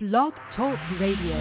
Blog Talk Radio.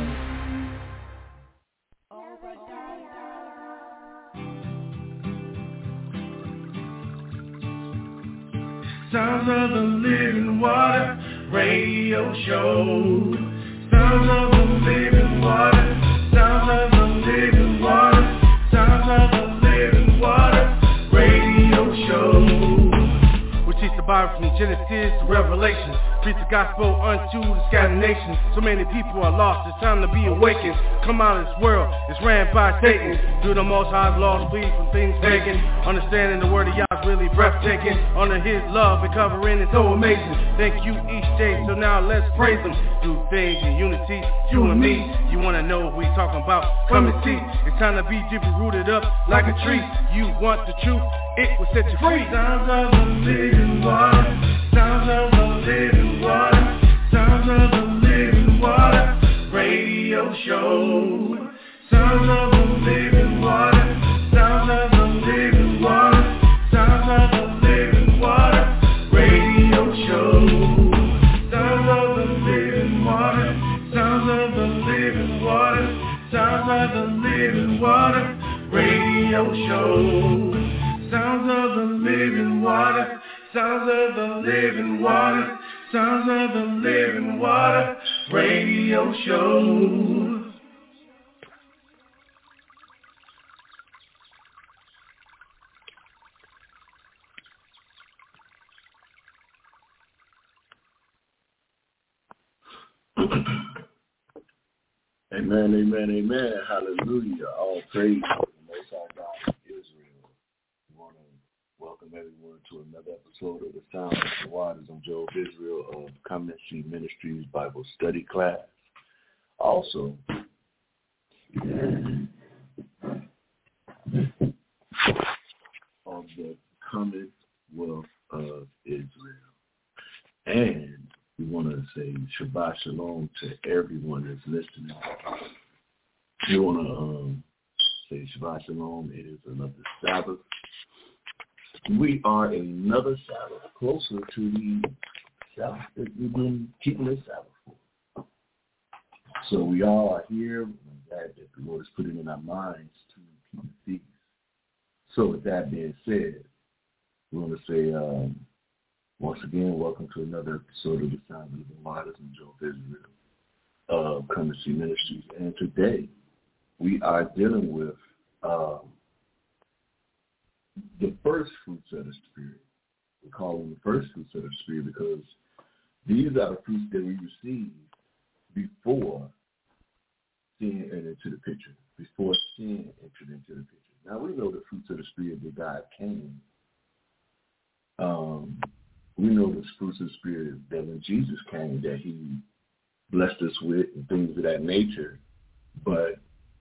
Sounds of the Living Water Radio Show. Sounds of the Living Water. Sounds of the Living Water. Sounds of the Living Water Radio Show. We teach the Bible from Genesis to Revelation. Preach the gospel unto the scattered nations. So many people are lost, it's time to be awakened. Come out of this world, it's ran by Satan. Through the Most High's laws, flee from things pagan. Understanding the word of Yah's really breathtaking. Under his love and covering, it's so amazing. Thank you each day, so now let's praise him. Do things in unity, you and me. You wanna know what we talking about? Come and see. It's time to be deeply rooted up like a tree. You want the truth, it will set you free. Sounds of the living water. Sounds of the living water. Sounds of the living water radio show. Sounds of the living water. Sounds of the living water. Sounds of the living water radio show. Sounds of the living water. Sounds of the living water. Sounds of the living water radio show. Sounds of the living water. Sounds of the living water. Sounds of the living water radio show. Amen, amen, amen. Hallelujah. All praise to the Most High God of Israel. We want to welcome everyone to another episode of the Sound of the Waters. I'm Joe Israel of Commentary Ministries Bible Study Class. Also, of the Commonwealth of Israel. And we want to say Shabbat Shalom to everyone that's listening. We want to say Shabbat Shalom. It is another Sabbath. We are another Sabbath closer to the Sabbath that we've been keeping this Sabbath for. So we all are here. I'm glad that the Lord has put it in our minds to keep the feast. So with that being said, we want to say once again, welcome to another episode of the Sound of the Waters and Joe Israel of Commentary Ministries. And today we are dealing with the first fruits of the Spirit. We call them the first fruits of the Spirit because these are the fruits that we receive before sin entered into the picture, before sin entered into the picture. Now we know the fruits of the Spirit that God came. We know the fruits of the Spirit that when Jesus came that he blessed us with and things of that nature. But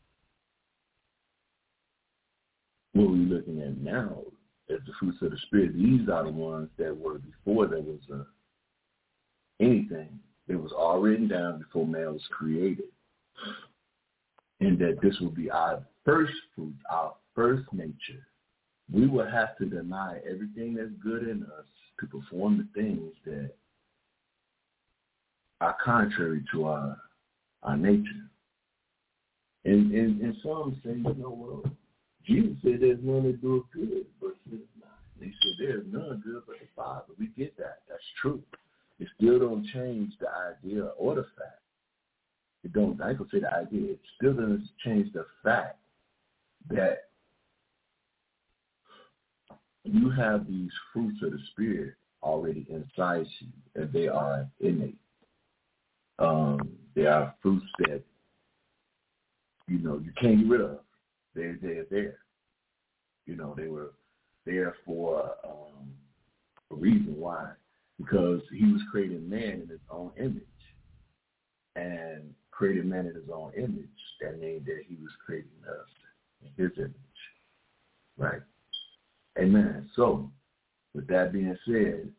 what we're looking at now as the fruits of the Spirit, these are the ones that were before there was anything. It was all written down before man was created. And that this will be our first fruit, our first nature. We will have to deny everything that's good in us to perform the things that are contrary to our nature. And some say, well, Jesus said there's none that do it good, but he said there's none good but the Father. We get that. That's true. It still don't change the idea or the fact. It don't, I can say the idea. It still doesn't change the fact that you have these fruits of the Spirit already inside you, and they are innate. They are fruits that, you can't get rid of. They're there. They were there for a reason. Why? Because he was creating man in his own image. And creating man in his own image, that means that he was creating us in his image. Right? Amen. So, with that being said,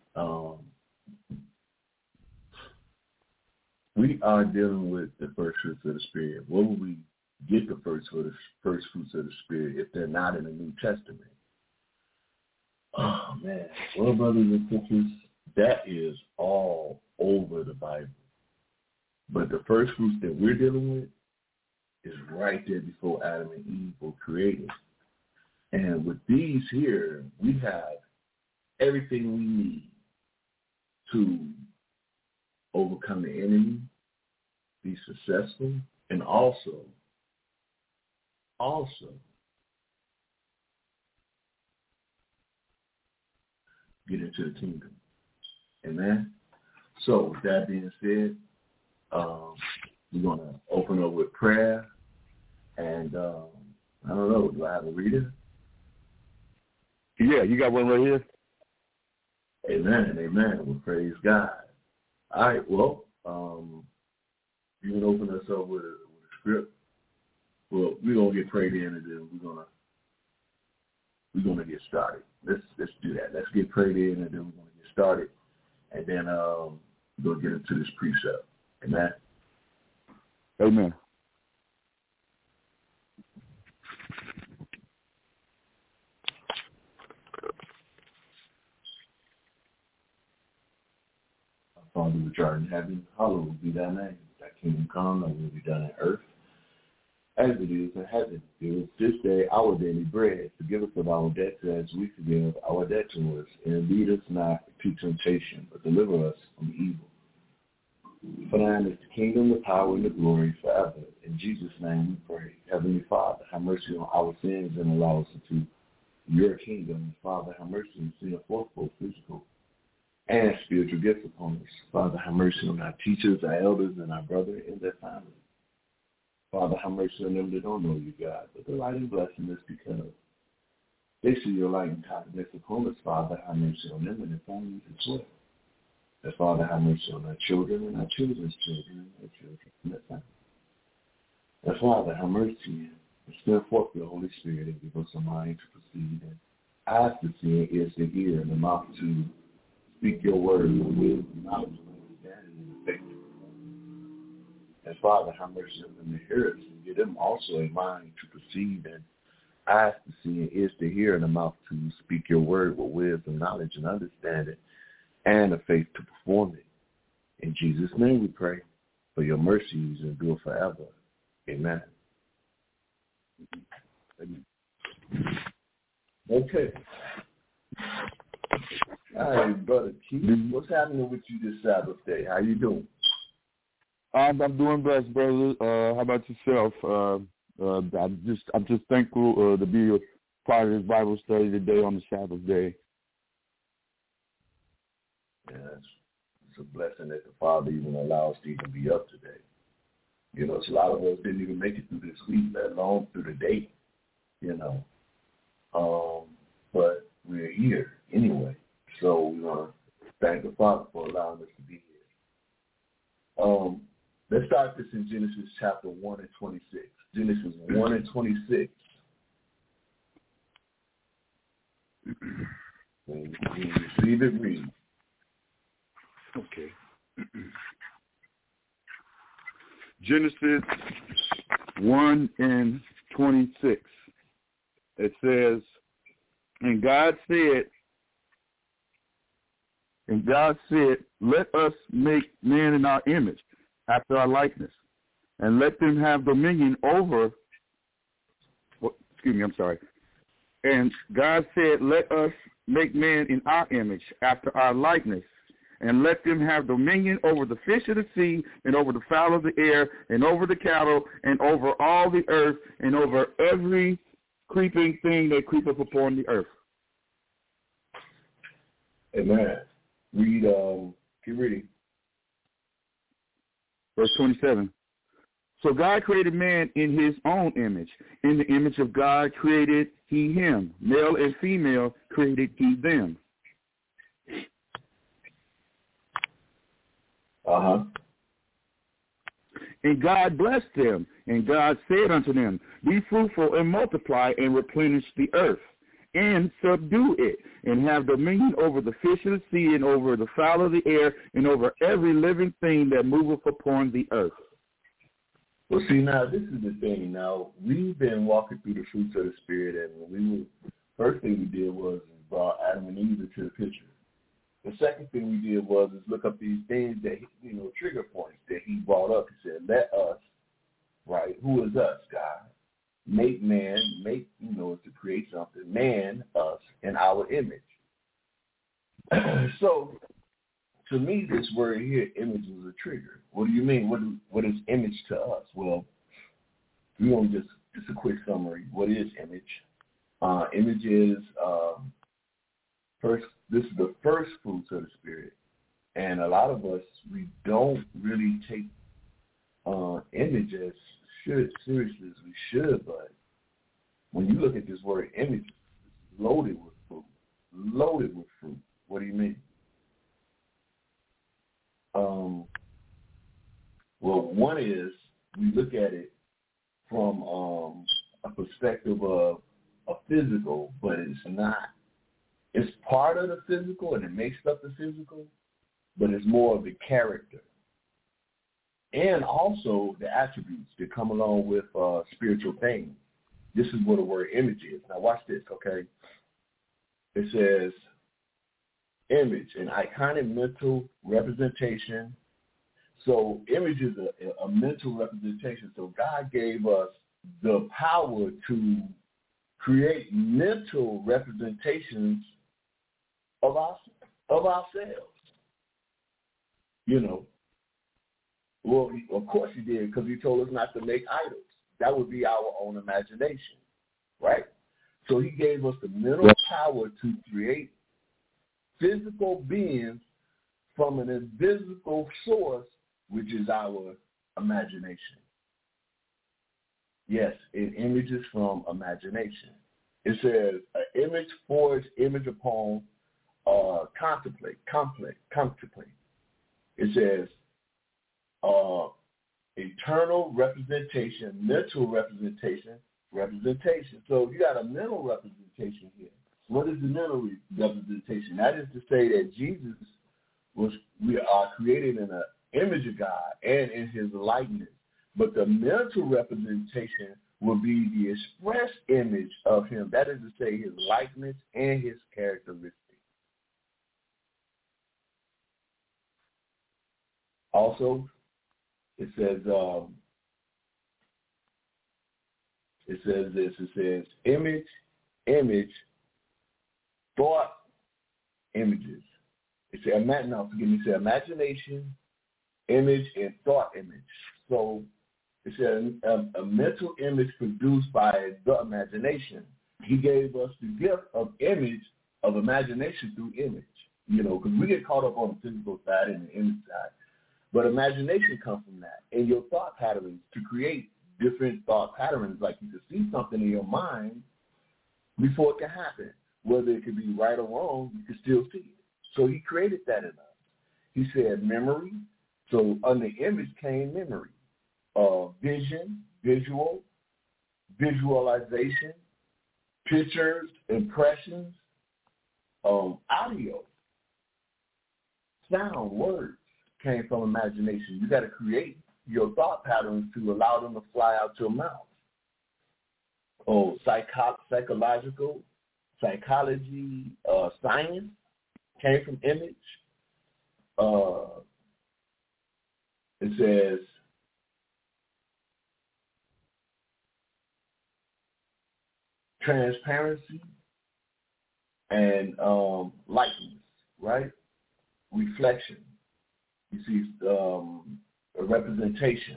we are dealing with the first fruits of the Spirit. Where will we get the first fruits of the Spirit if they're not in the New Testament? Oh, man. Well, brothers and sisters, that is all over the Bible. But the first fruits that we're dealing with is right there before Adam and Eve were created. And with these here, we have everything we need to overcome the enemy, be successful, and also get into the kingdom. Amen? So with that being said, we're going to open up with prayer. And I don't know, do I have a reader? Yeah, you got one right here. Amen, amen. Well, praise God. All right, well, you can open us up with a script. Well, we're going to get prayed in, and then we're gonna get started. Let's do that. Let's get prayed in, and then we're going to get started. And then we're going to get into this precept. Amen. Amen. Father, which art in heaven, hallowed be thy name. Thy kingdom come, thy will be done on earth as it is in heaven. Give us this day our daily bread. Forgive us of our debts as we forgive our debtors. And lead us not into temptation, but deliver us from evil. For thine is the kingdom, the power, and the glory forever. In Jesus' name we pray. Heavenly Father, have mercy on our sins and allow us into your kingdom. Father, have mercy and send forth both physical and spiritual gifts upon us. Father, have mercy on our teachers, our elders, and our brother and their family. Father, have mercy on them that don't know you, God, but the light and blessing is because they see your light and kindness upon us. Father, have mercy on them and their families as well. And Father, have mercy on our children and our children's children and their children and their families. And Father, have mercy and send forth your Holy Spirit and give us a mind to proceed and eyes to see and ears to hear and a mouth to speak your word with wisdom, knowledge, and understanding and faith. And Father, have mercy on them to hear us and give them also a mind to perceive and eyes to see and ears to hear and a mouth to speak your word with wisdom, knowledge, and understanding and a faith to perform it. In Jesus' name we pray for your mercies endure forever. Amen. Amen. Okay. All right, Brother Keith, what's happening with you this Sabbath day? How you doing? I'm doing best, brother. How about yourself? I'm just thankful to be a part of this Bible study today on the Sabbath day. Yeah, it's a blessing that the Father even allows to even be up today. You know, a lot of us didn't even make it through this week, let alone through the day. You know, but we're here anyway. So we want to thank the Father for allowing us to be here. Let's start this in Genesis chapter 1 and 26. Genesis 1 and 26. When you receive it, read. Okay. Genesis 1 and 26. It says, And God said, let us make man in our image, after our likeness, and let them have dominion over, And God said, let us make man in our image, after our likeness, and let them have dominion over the fish of the sea, and over the fowl of the air, and over the cattle, and over all the earth, and over every creeping thing that creepeth upon the earth. Amen. Keep reading. Verse 27. So God created man in his own image. In the image of God created he him. Male and female created he them. Uh-huh. And God blessed them, and God said unto them, Be fruitful and multiply and replenish the earth, and subdue it, and have dominion over the fish of the sea, and over the fowl of the air, and over every living thing that moveth upon the earth. Well, see, now, this is the thing. Now, we've been walking through the fruits of the Spirit, and first thing we did was brought Adam and Eve into the picture. the second thing we did was look up these things that, trigger points that he brought up. He said, let us, right? Who is us, God? Make man, to create something, man, us, in our image. So, to me, this word here, image, is a trigger. What do you mean? What is image to us? Well, we want just a quick summary. What is image? Image is this is the first fruits of the Spirit. And a lot of us, we don't really take image as seriously as we should, but when you look at this word image, it's loaded with fruit. Loaded with fruit. What do you mean? Well, one is we look at it from a perspective of a physical, but it's not. It's part of the physical and it makes up the physical, but it's more of the character. And also the attributes that come along with spiritual things. This is what the word image is. Now watch this, okay? It says image, an iconic mental representation. So image is a mental representation. So God gave us the power to create mental representations of ourselves. Well, of course he did, because he told us not to make idols. That would be our own imagination, right? So he gave us the mental power to create physical beings from an invisible source, which is our imagination. Yes, it images from imagination. It says, an image forged image upon contemplate. It says, eternal representation, mental representation. So you got a mental representation here. What is the mental representation? That is to say that Jesus we are created in an image of God and in his likeness. But the mental representation will be the express image of him. That is to say his likeness and his characteristics. Also, it says image, thought, images. It says imagination, image, and thought image. So it says a mental image produced by the imagination. He gave us the gift of imagination through image. Because we get caught up on the physical side and the image side. But imagination comes from that. And your thought patterns, to create different thought patterns, like you could see something in your mind before it can happen. Whether it could be right or wrong, you can still see it. So he created that in us. He said memory. So under image came memory. Vision, visualization, pictures, impressions, audio, sound, words came from imagination. You got to create your thought patterns to allow them to fly out your mouth. Psychology, science came from image. It says transparency and likeness, right? Reflection. You see a representation.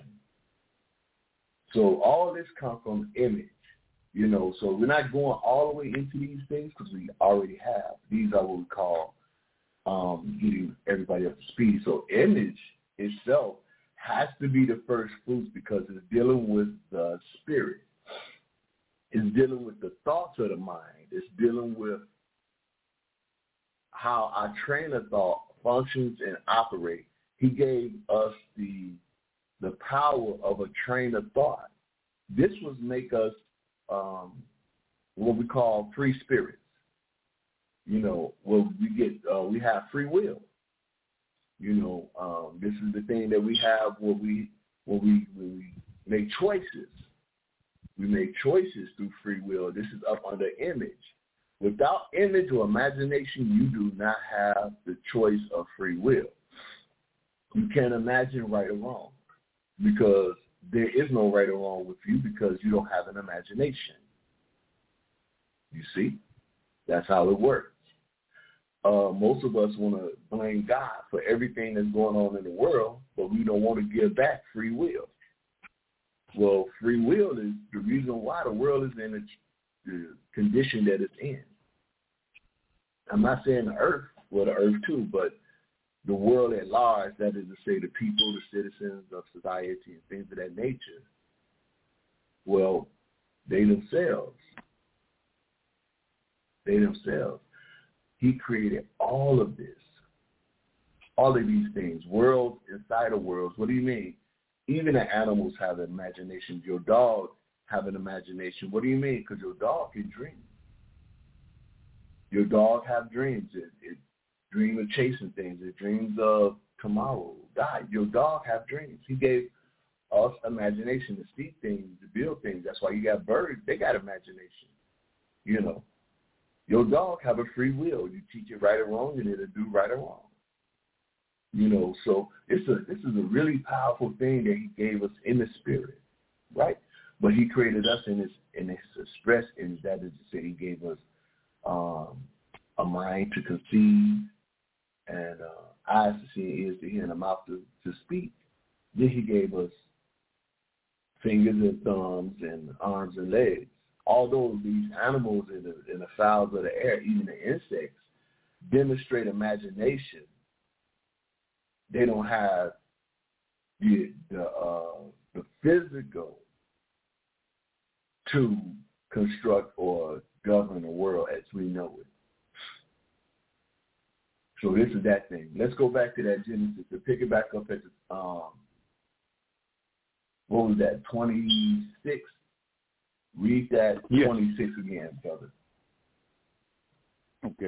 So all this comes from image, So we're not going all the way into these things because we already have. These are what we call getting everybody up to speed. So image itself has to be the first fruits because it's dealing with the spirit. It's dealing with the thoughts of the mind. It's dealing with how our train of thought functions and operates. He gave us the power of a train of thought. This would make us what we call free spirits. Where we have free will. This is the thing that we have when we make choices. We make choices through free will. This is up under image, Without image or imagination, you do not have the choice of free will. You can't imagine right or wrong because there is no right or wrong with you because you don't have an imagination. You see? That's how it works. Most of us want to blame God for everything that's going on in the world, but we don't want to give back free will. Well, free will is the reason why the world is in the condition that it's in. I'm not saying the earth, well, the earth too, but the world at large, that is to say the people, the citizens of society and things of that nature, well, they themselves, he created all of this, all of these things, worlds inside of worlds. What do you mean? Even the animals have an imagination. Your dog have an imagination. What do you mean? Because your dog can dream. Your dog have dreams. It dreams of chasing things. It dreams of tomorrow. God, your dog have dreams. He gave us imagination to see things, to build things. That's why you got birds. They got imagination. You know, your dog have a free will. You teach it right or wrong, and it'll do right or wrong. You know, so this is a really powerful thing that he gave us in the spirit, right? But he created us in his express image. That is to say, he gave us a mind to conceive and eyes to see, ears to hear, and a mouth to speak. Then he gave us fingers and thumbs and arms and legs. Although these animals in the fowls of the air, even the insects, demonstrate imagination, they don't have the physical to construct or govern the world as we know it. So this is that thing. Let's go back to that Genesis to pick it back up at the what was that, 26? Read that 26 again, brother. Okay.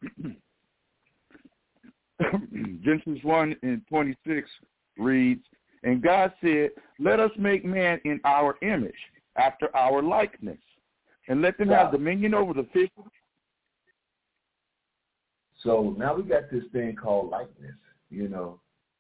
Genesis 1 and 26 reads, "And God said, let us make man in our image, after our likeness, and let them have dominion over the fish." So now we got this thing called likeness, you know.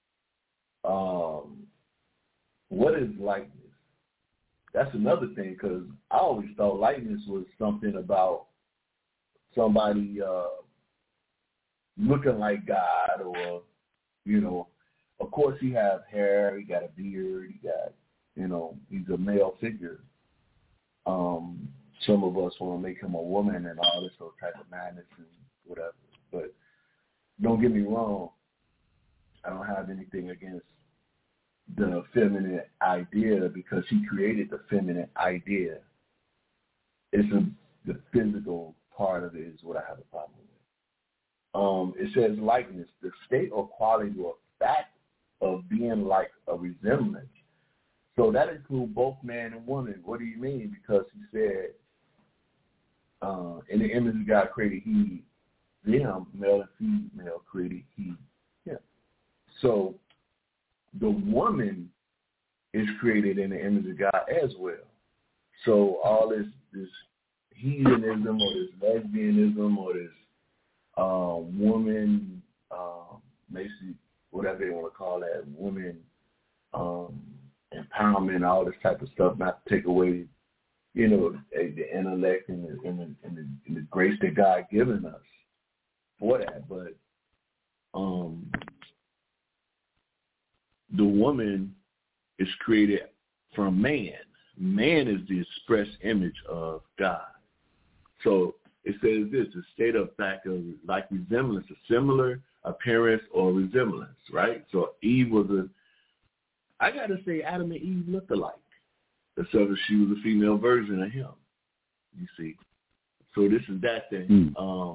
What is likeness? That's another thing, because I always thought likeness was something about somebody looking like God, or, you know, of course he has hair, he got a beard, he got, you know, he's a male figure. Some of us want to make him a woman and all this sort of type of madness and whatever. But don't get me wrong, I don't have anything against the feminine idea because he created the feminine idea. It's the physical part of it is what I have a problem with. It says likeness, the state or quality or fact of being like a resemblance. So that includes both man and woman. What do you mean? Because he said, in the image of God created he them, male and female created he him. So the woman is created in the image of God as well. So all this heathenism or this lesbianism or this woman, basically whatever they want to call that, woman empowerment, all this type of stuff, not to take away, you know, the intellect and the grace that God given us for that. But the woman is created from man. Man is the express image of God. So it says this, a state of fact of like resemblance, a similar appearance or resemblance, right? So Eve was I got to say Adam and Eve looked alike. Except that she was a female version of him, you see. So this is that thing.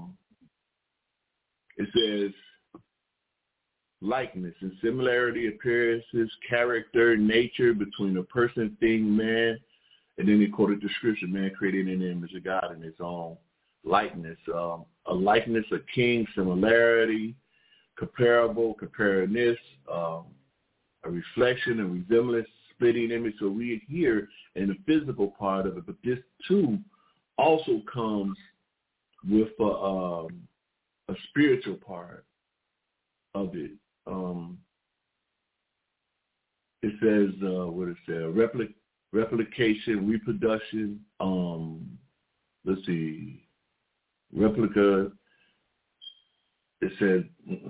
It says likeness and similarity, appearances, character, nature between a person, thing, man. And then he quoted the scripture, man created in the image of God in his own likeness. A likeness, a king, similarity, comparable, comparedness, a reflection, a resemblance, splitting image. So we here in the physical part of it, but this too also comes with a spiritual part of it. It says, what it says, replication, reproduction, let's see, replica, it says,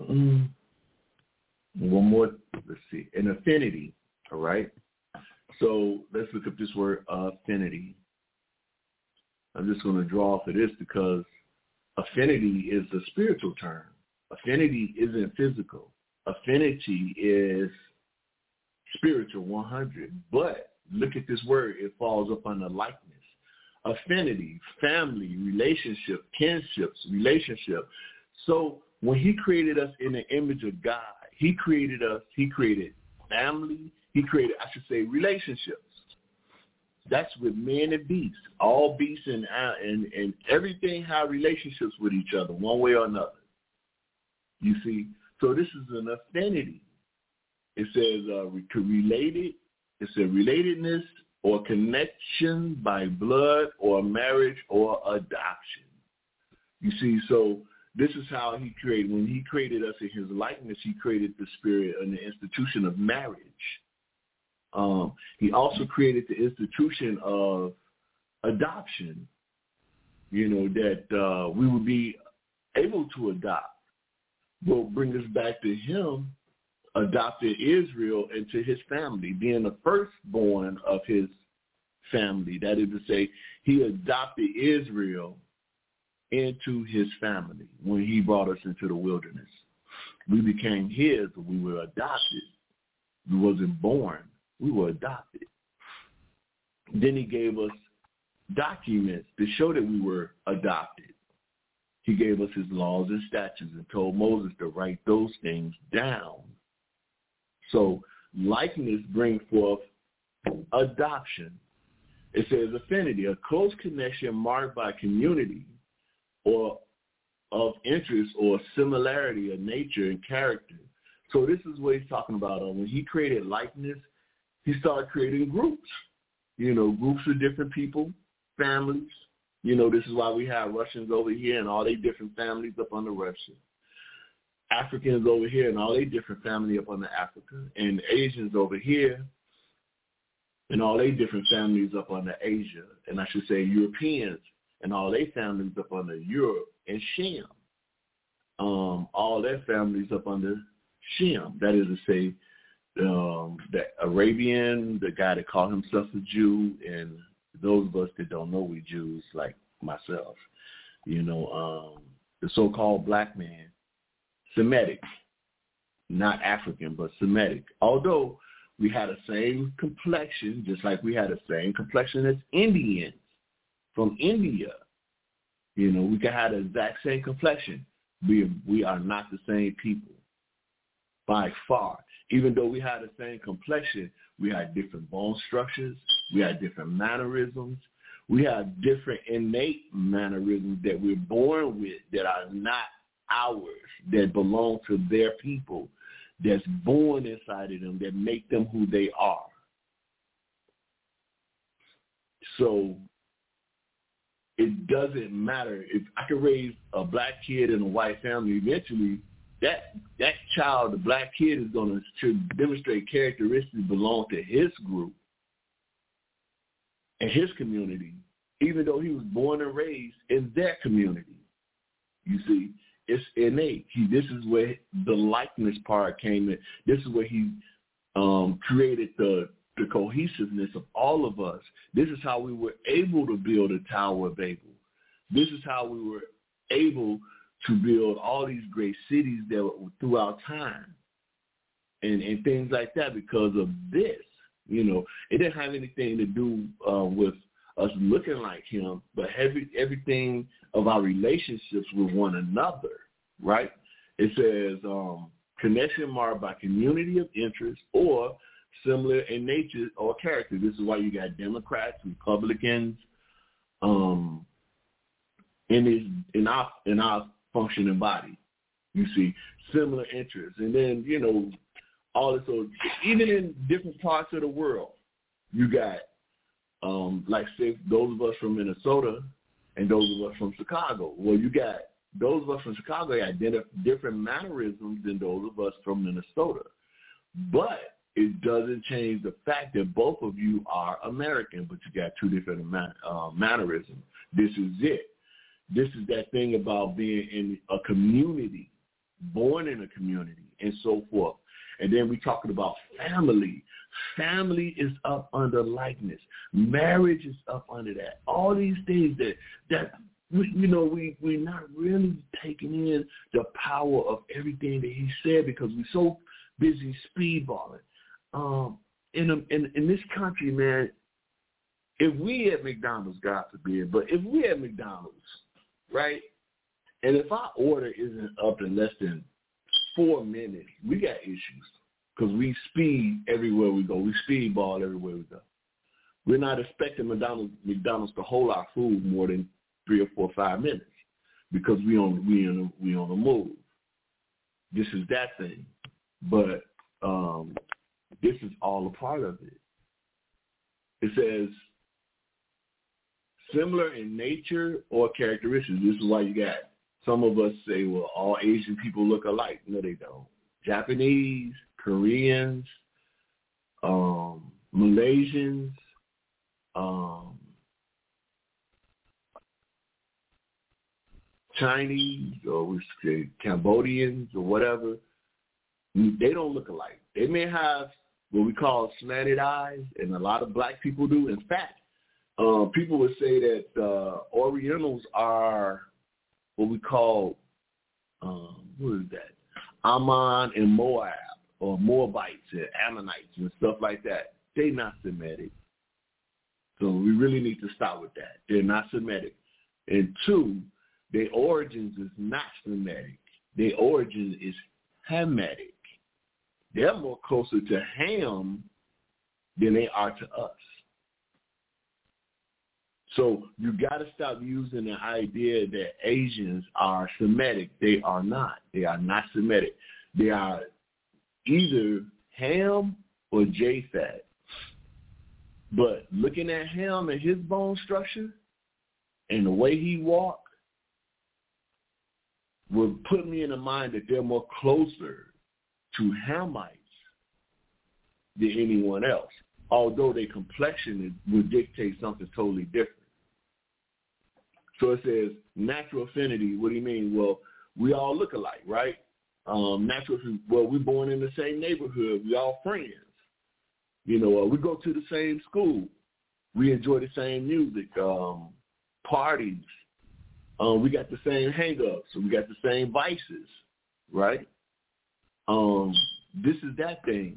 one more, let's see, an affinity, all right? So let's look up this word, affinity. I'm just going to draw for this because affinity is a spiritual term. Affinity isn't physical. Affinity is spiritual, 100. But look at this word. It falls up under likeness. Affinity, family, relationship, kinships, relationship. So when he created us in the image of God, he created us, he created family, he created, I should say, relationships. That's with men and beasts. All beasts and everything have relationships with each other, one way or another. You see? So this is an affinity. It says related. It says relatedness or connection by blood or marriage or adoption. You see, so this is how he created. When he created us in his likeness, he created the spirit and the institution of marriage. He also created the institution of adoption, that we would be able to adopt. Will bring us back to him, adopted Israel into his family, being the firstborn of his family. That is to say, he adopted Israel into his family when he brought us into the wilderness. We became his, we were adopted. We wasn't born. We were adopted. Then he gave us documents to show that we were adopted. He gave us his laws and statutes and told Moses to write those things down. So likeness brings forth adoption. It says affinity, a close connection marked by community or of interest or similarity of nature and character. So this is what he's talking about. When he created likeness, he started creating groups, groups of different people, families. This is why we have Russians over here and all their different families up under Russia. Africans over here and all their different family up under Africa. And Asians over here and all their different families up under Asia. And I should say Europeans and all their families up under Europe and Shem. All their families up under Shem. That is to say, the Arabian, the guy that called himself a Jew, and those of us that don't know we Jews, like myself, the so-called black man, Semitic, not African, but Semitic. Although we had the same complexion, just like we had the same complexion as Indians from India. We can have the exact same complexion. We are not the same people by far. Even though we had the same complexion, we had different bone structures, we had different mannerisms, we have different innate mannerisms that we're born with that are not ours, that belong to their people, that's born inside of them, that make them who they are. So it doesn't matter. If I can raise a black kid in a white family, eventually that child, the black kid, is going to demonstrate characteristics belong to his group and his community, even though he was born and raised in their community. You see, it's innate. This is where the likeness part came in. This is where he created the cohesiveness of all of us. This is how we were able to build a Tower of Babel. This is how we were able to build all these great cities that were throughout time and things like that because of this. It didn't have anything to do with us looking like him, but everything of our relationships with one another, right? It says connection marked by community of interest or similar in nature or character. This is why you got Democrats, Republicans, in our functioning body. You see, similar interests. And then, all this. So even in different parts of the world, you got, like say those of us from Minnesota, and those of us from Chicago. Well, you got those of us from Chicago got different mannerisms than those of us from Minnesota. But it doesn't change the fact that both of you are American, but you got two different mannerisms. This is it. This is that thing about being in a community, born in a community, and so forth. And then we're talking about family. Family is up under likeness. Marriage is up under that. All these things that we're not really taking in the power of everything that he said because we're so busy speedballing. In this country, man, if we at McDonald's, God forbid, but if we at McDonald's, right, and if our order isn't up in less than 4 minutes, we got issues because we speed everywhere we go. We speedball everywhere we go. We're not expecting McDonald's to hold our food more than 3 or 4 or 5 minutes because we on the move. This is that thing, but this is all a part of it. It says similar in nature or characteristics. This is why you got some of us say, well, all Asian people look alike. No, they don't. Japanese, Koreans, Malaysians, Chinese, or we say Cambodians or whatever, they don't look alike. They may have what we call slanted eyes, and a lot of black people do. In fact, people would say that Orientals are what we call, what is that, Ammon and Moab, or Moabites and Ammonites and stuff like that. They're not Semitic. So we really need to start with that. They're not Semitic. And 2, their origins is not Semitic. Their origin is Hamitic. They're more closer to Ham than they are to us. So you got to stop using the idea that Asians are Semitic. They are not. They are not Semitic. They are either Ham or Japheth. But looking at Ham and his bone structure and the way he walked would put me in the mind that they're more closer to Hamites than anyone else, although their complexion would dictate something totally different. So it says natural affinity. What do you mean? Well, we all look alike, right? We're born in the same neighborhood. We all friends. We go to the same school. We enjoy the same music, parties. We got the same hang-ups. We got the same vices, right? This is that thing.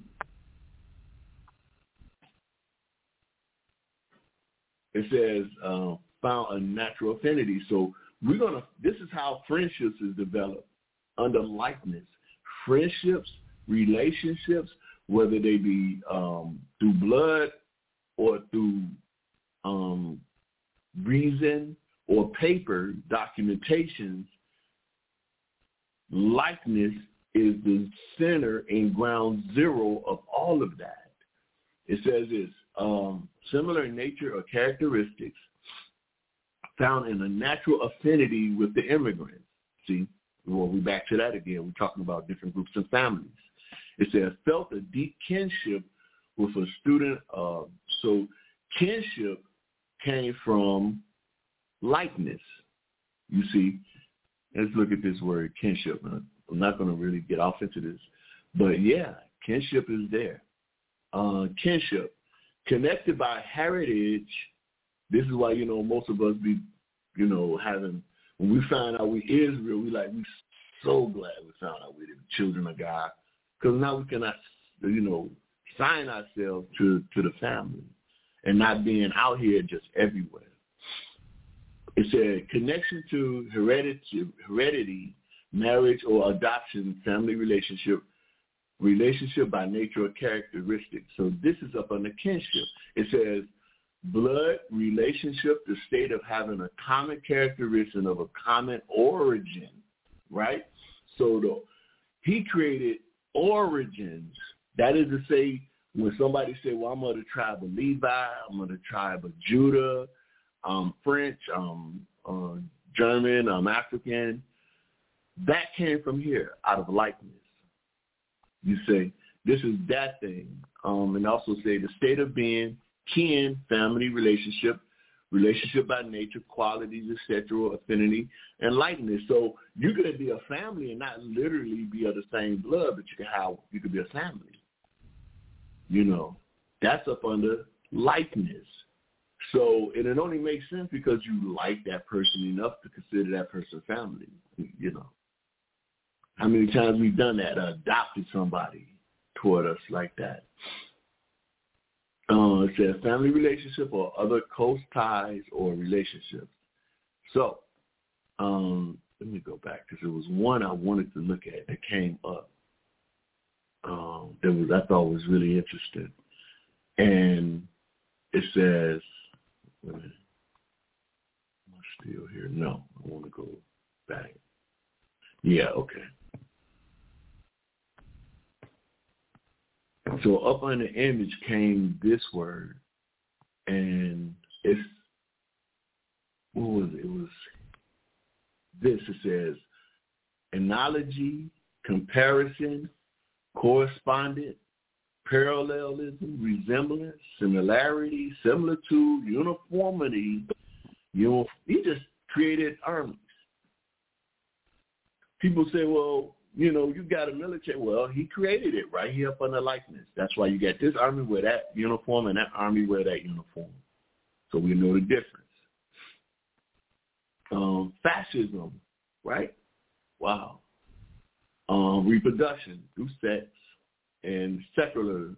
It says found a natural affinity. So this is how friendships is developed, under likeness. Friendships, relationships, whether they be through blood or through reason or paper documentations, likeness is the center and ground zero of all of that. It says it's similar in nature or characteristics found in a natural affinity with the immigrants. See, well, we're back to that again. We're talking about different groups and families. It says felt a deep kinship with a student. So kinship came from likeness. You see, let's look at this word kinship. I'm not going to really get off into this, but yeah, kinship is there. Kinship, connected by heritage. This is why, most of us be, having, when we find out we Israel, we so glad we found out we're the children of God, because now we cannot, sign ourselves to the family and not being out here just everywhere. It said connection to heredity, marriage or adoption, family relationship by nature or characteristics. So this is up under kinship. It says blood relationship, the state of having a common characteristic of a common origin, right? So he created origins. That is to say, when somebody say, well, I'm of the tribe of Levi, I'm of the tribe of Judah, I'm French, I'm German, African. That came from here, out of likeness. You say, this is that thing. And also say the state of being, kin, family, relationship by nature, qualities, etc., affinity, and likeness. So you could be a family and not literally be of the same blood, but you could be a family. You know, that's up under likeness. So and it only makes sense because you like that person enough to consider that person family. You know, how many times we've done that, adopted somebody toward us like that. It says family relationship or other close ties or relationships. So let me go back because there was one I wanted to look at that came up. I thought was really interesting, and it says, wait a minute, am I still here? No, I want to go back. Yeah, okay. So up on the image came this word, and it's, what was it? It was this. It says analogy, comparison, correspondent, parallelism, resemblance, similarity, similitude, uniformity. He just created armies. People say, well, you know, you got a military. Well, he created it right here up under likeness. That's why you got this army wear that uniform and that army wear that uniform. So we know the difference. Fascism, right? Wow. Reproduction through sex and secularism,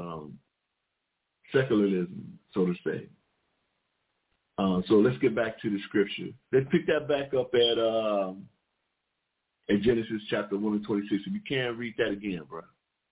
so to say. So let's get back to the scripture. Let's pick that back up at Genesis chapter 1 and 26. If you can, read that again, bro.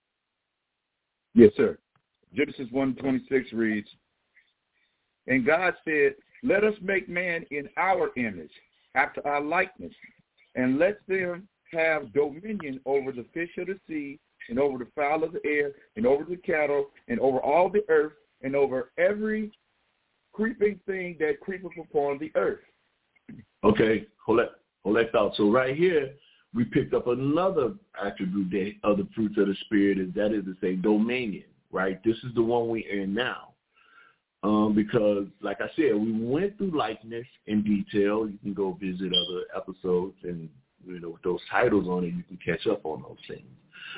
Yes, sir. Genesis 1:26 reads, and God said, let us make man in our image, after our likeness, and let them have dominion over the fish of the sea, and over the fowl of the air, and over the cattle, and over all the earth, and over every creeping thing that creepeth upon the earth. Okay, hold that thought. So right here, we picked up another attribute of the fruits of the Spirit, and that is to say dominion, right? This is the one we're in now. Because, like I said, we went through likeness in detail. You can go visit other episodes, and, you know, with those titles on it, you can catch up on those things.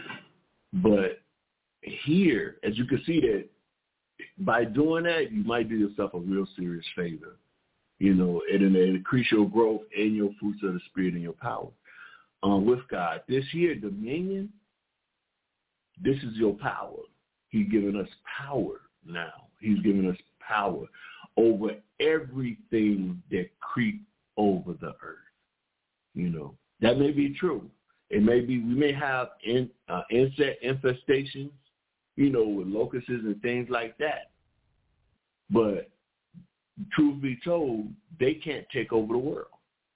But here, as you can see that by doing that, you might do yourself a real serious favor, you know, and increase your growth and your fruits of the Spirit and your power with God. This here, dominion, this is your power. He's given us power now. He's given us power over everything that creep over the earth. You know, that may be true. It may be, we may have insect infestations, you know, with locusts and things like that. But truth be told, they can't take over the world.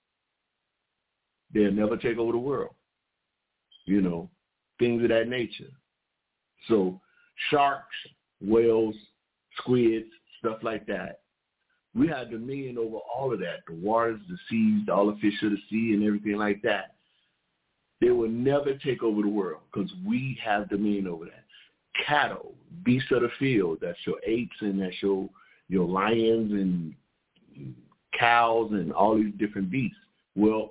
They'll never take over the world. You know, things of that nature. So sharks, whales, squids, stuff like that. We have dominion over all of that, the waters, the seas, all the fish of the sea and everything like that. They will never take over the world because we have dominion over that. Cattle, beasts of the field, that's your apes and that's your lions and cows and all these different beasts. Well,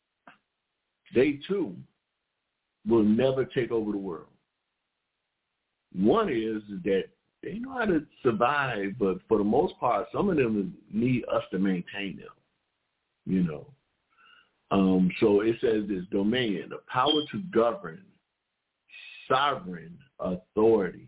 they too will never take over the world. One is that they know how to survive, but for the most part, some of them need us to maintain them, you know. So it says this, dominion, the power to govern, sovereign authority.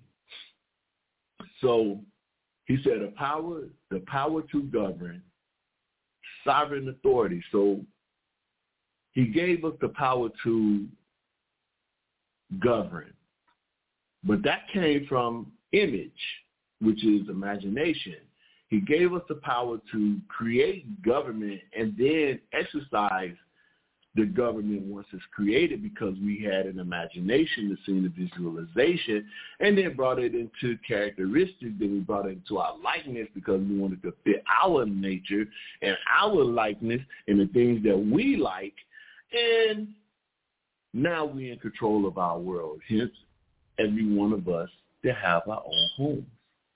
So he said the power to govern, sovereign authority. So he gave us the power to govern. But that came from image, which is imagination. He gave us the power to create government and then exercise the government once it's created, because we had an imagination to see the visualization, and then brought it into characteristics. Then we brought it into our likeness because we wanted to fit our nature and our likeness and the things that we like. And now we're in control of our world. Hence, every one of us to have our own homes.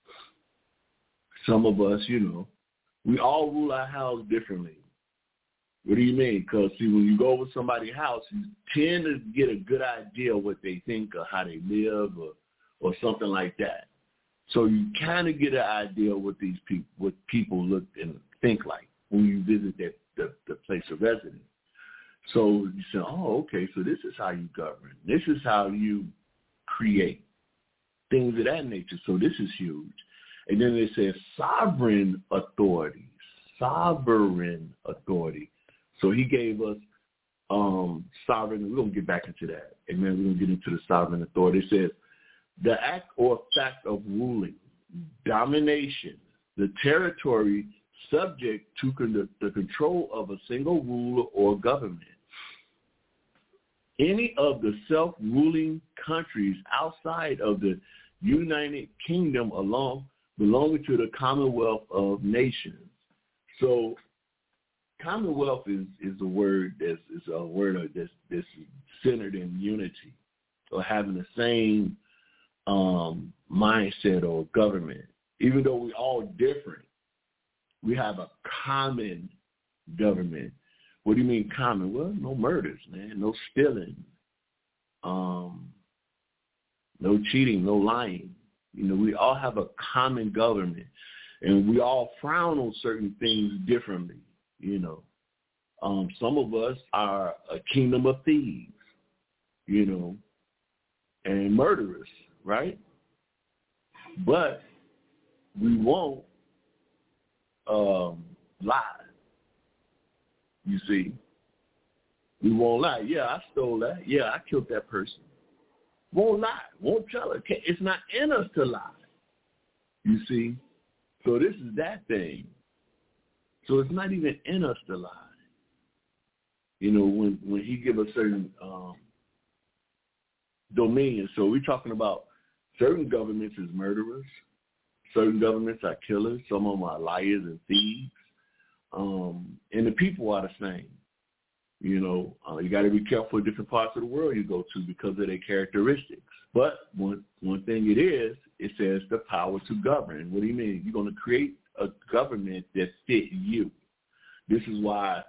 Some of us, we all rule our house differently. What do you mean? Because, see, when you go over somebody's house, you tend to get a good idea of what they think or how they live or something like that. So you kind of get an idea of what people look and think like when you visit the place of residence. So you say, oh, okay, so this is how you govern. This is how you create things of that nature. So this is huge. And then it says sovereign authority. Sovereign authority. So he gave us sovereign. We're going to get back into that. And then we're going to get into the sovereign authority. It says the act or fact of ruling, domination, the territory subject to the control of a single ruler or government. Any of the self-ruling countries outside of the United Kingdom belonging to the Commonwealth of Nations. So Commonwealth is a word that's centered in unity or having the same mindset or government. Even though we're all different, we have a common government. What do you mean common? Well, no murders, man, no stealing, no cheating, no lying. We all have a common government, and we all frown on certain things differently. Some of us are a kingdom of thieves, and murderers, right? But we won't lie. You see, we won't lie. Yeah, I stole that. Yeah, I killed that person. Won't lie. Won't tell it. It's not in us to lie. You see? So this is that thing. So it's not even in us to lie. When he give us certain dominion. So we're talking about certain governments is murderers. Certain governments are killers. Some of them are liars and thieves. And the people are the same. You got to be careful with different parts of the world you go to because of their characteristics. But one thing it says the power to govern. What do you mean? You're going to create a government that fit you. This is why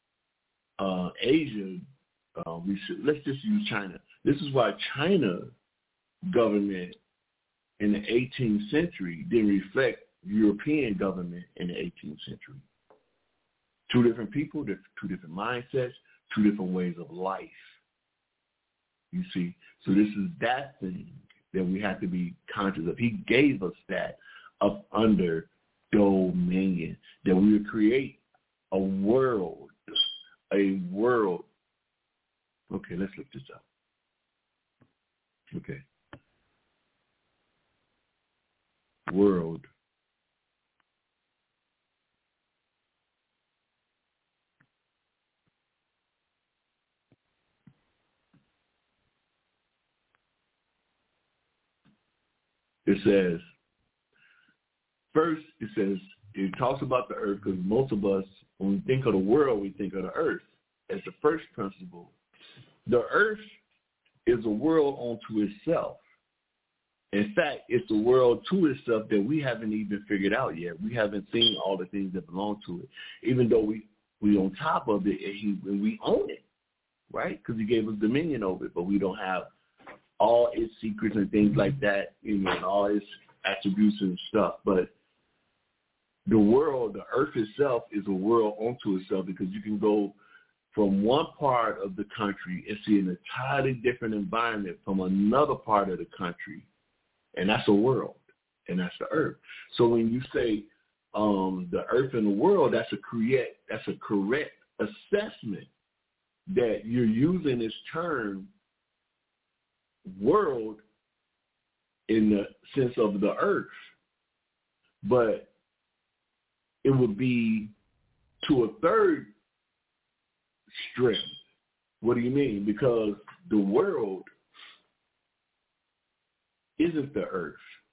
Asia, let's just use China. This is why China government in the 18th century didn't reflect European government in the 18th century. Two different people, two different mindsets, two different ways of life. You see? So this is that thing that we have to be conscious of. He gave us that of under dominion, that we would create a world. Okay, let's look this up. Okay. World. It talks about the earth because most of us, when we think of the world, we think of the earth as the first principle. The earth is a world unto itself. In fact, it's a world to itself that we haven't even figured out yet. We haven't seen all the things that belong to it, even though we on top of it and we own it, right? Because he gave us dominion over it, but we don't have all its secrets and things like that, and all its attributes and stuff. But the world, the earth itself, is a world unto itself because you can go from one part of the country and see an entirely different environment from another part of the country, and that's a world, and that's the earth. So when you say the earth and the world, that's a correct assessment that you're using this term world in the sense of the earth, but it would be to a third strength What do you mean? Because the world isn't the earth.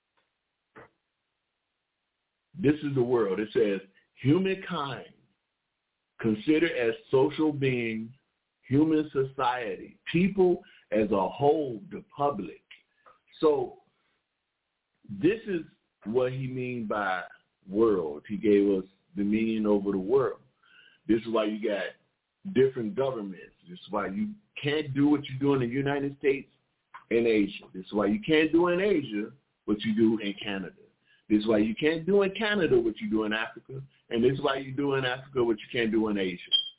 This is the world. It says, humankind, considered as social beings, human society, people as a whole, the public. So this is what he means by world. He gave us dominion over the world. This is why you got different governments. This is why you can't do what you do in the United States and Asia. This is why you can't do in Asia what you do in Canada. This is why you can't do in Canada what you do in Africa. And this is why you do in Africa what you can't do in Asia.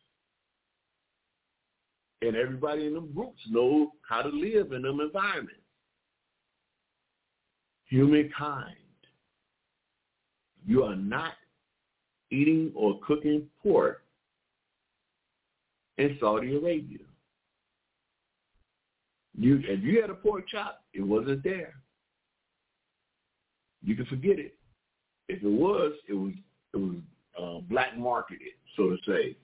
And everybody in them groups know how to live in them environments. Humankind. You are not eating or cooking pork in Saudi Arabia. If you had a pork chop, it wasn't there. You can forget it. If it was black marketed, so to say.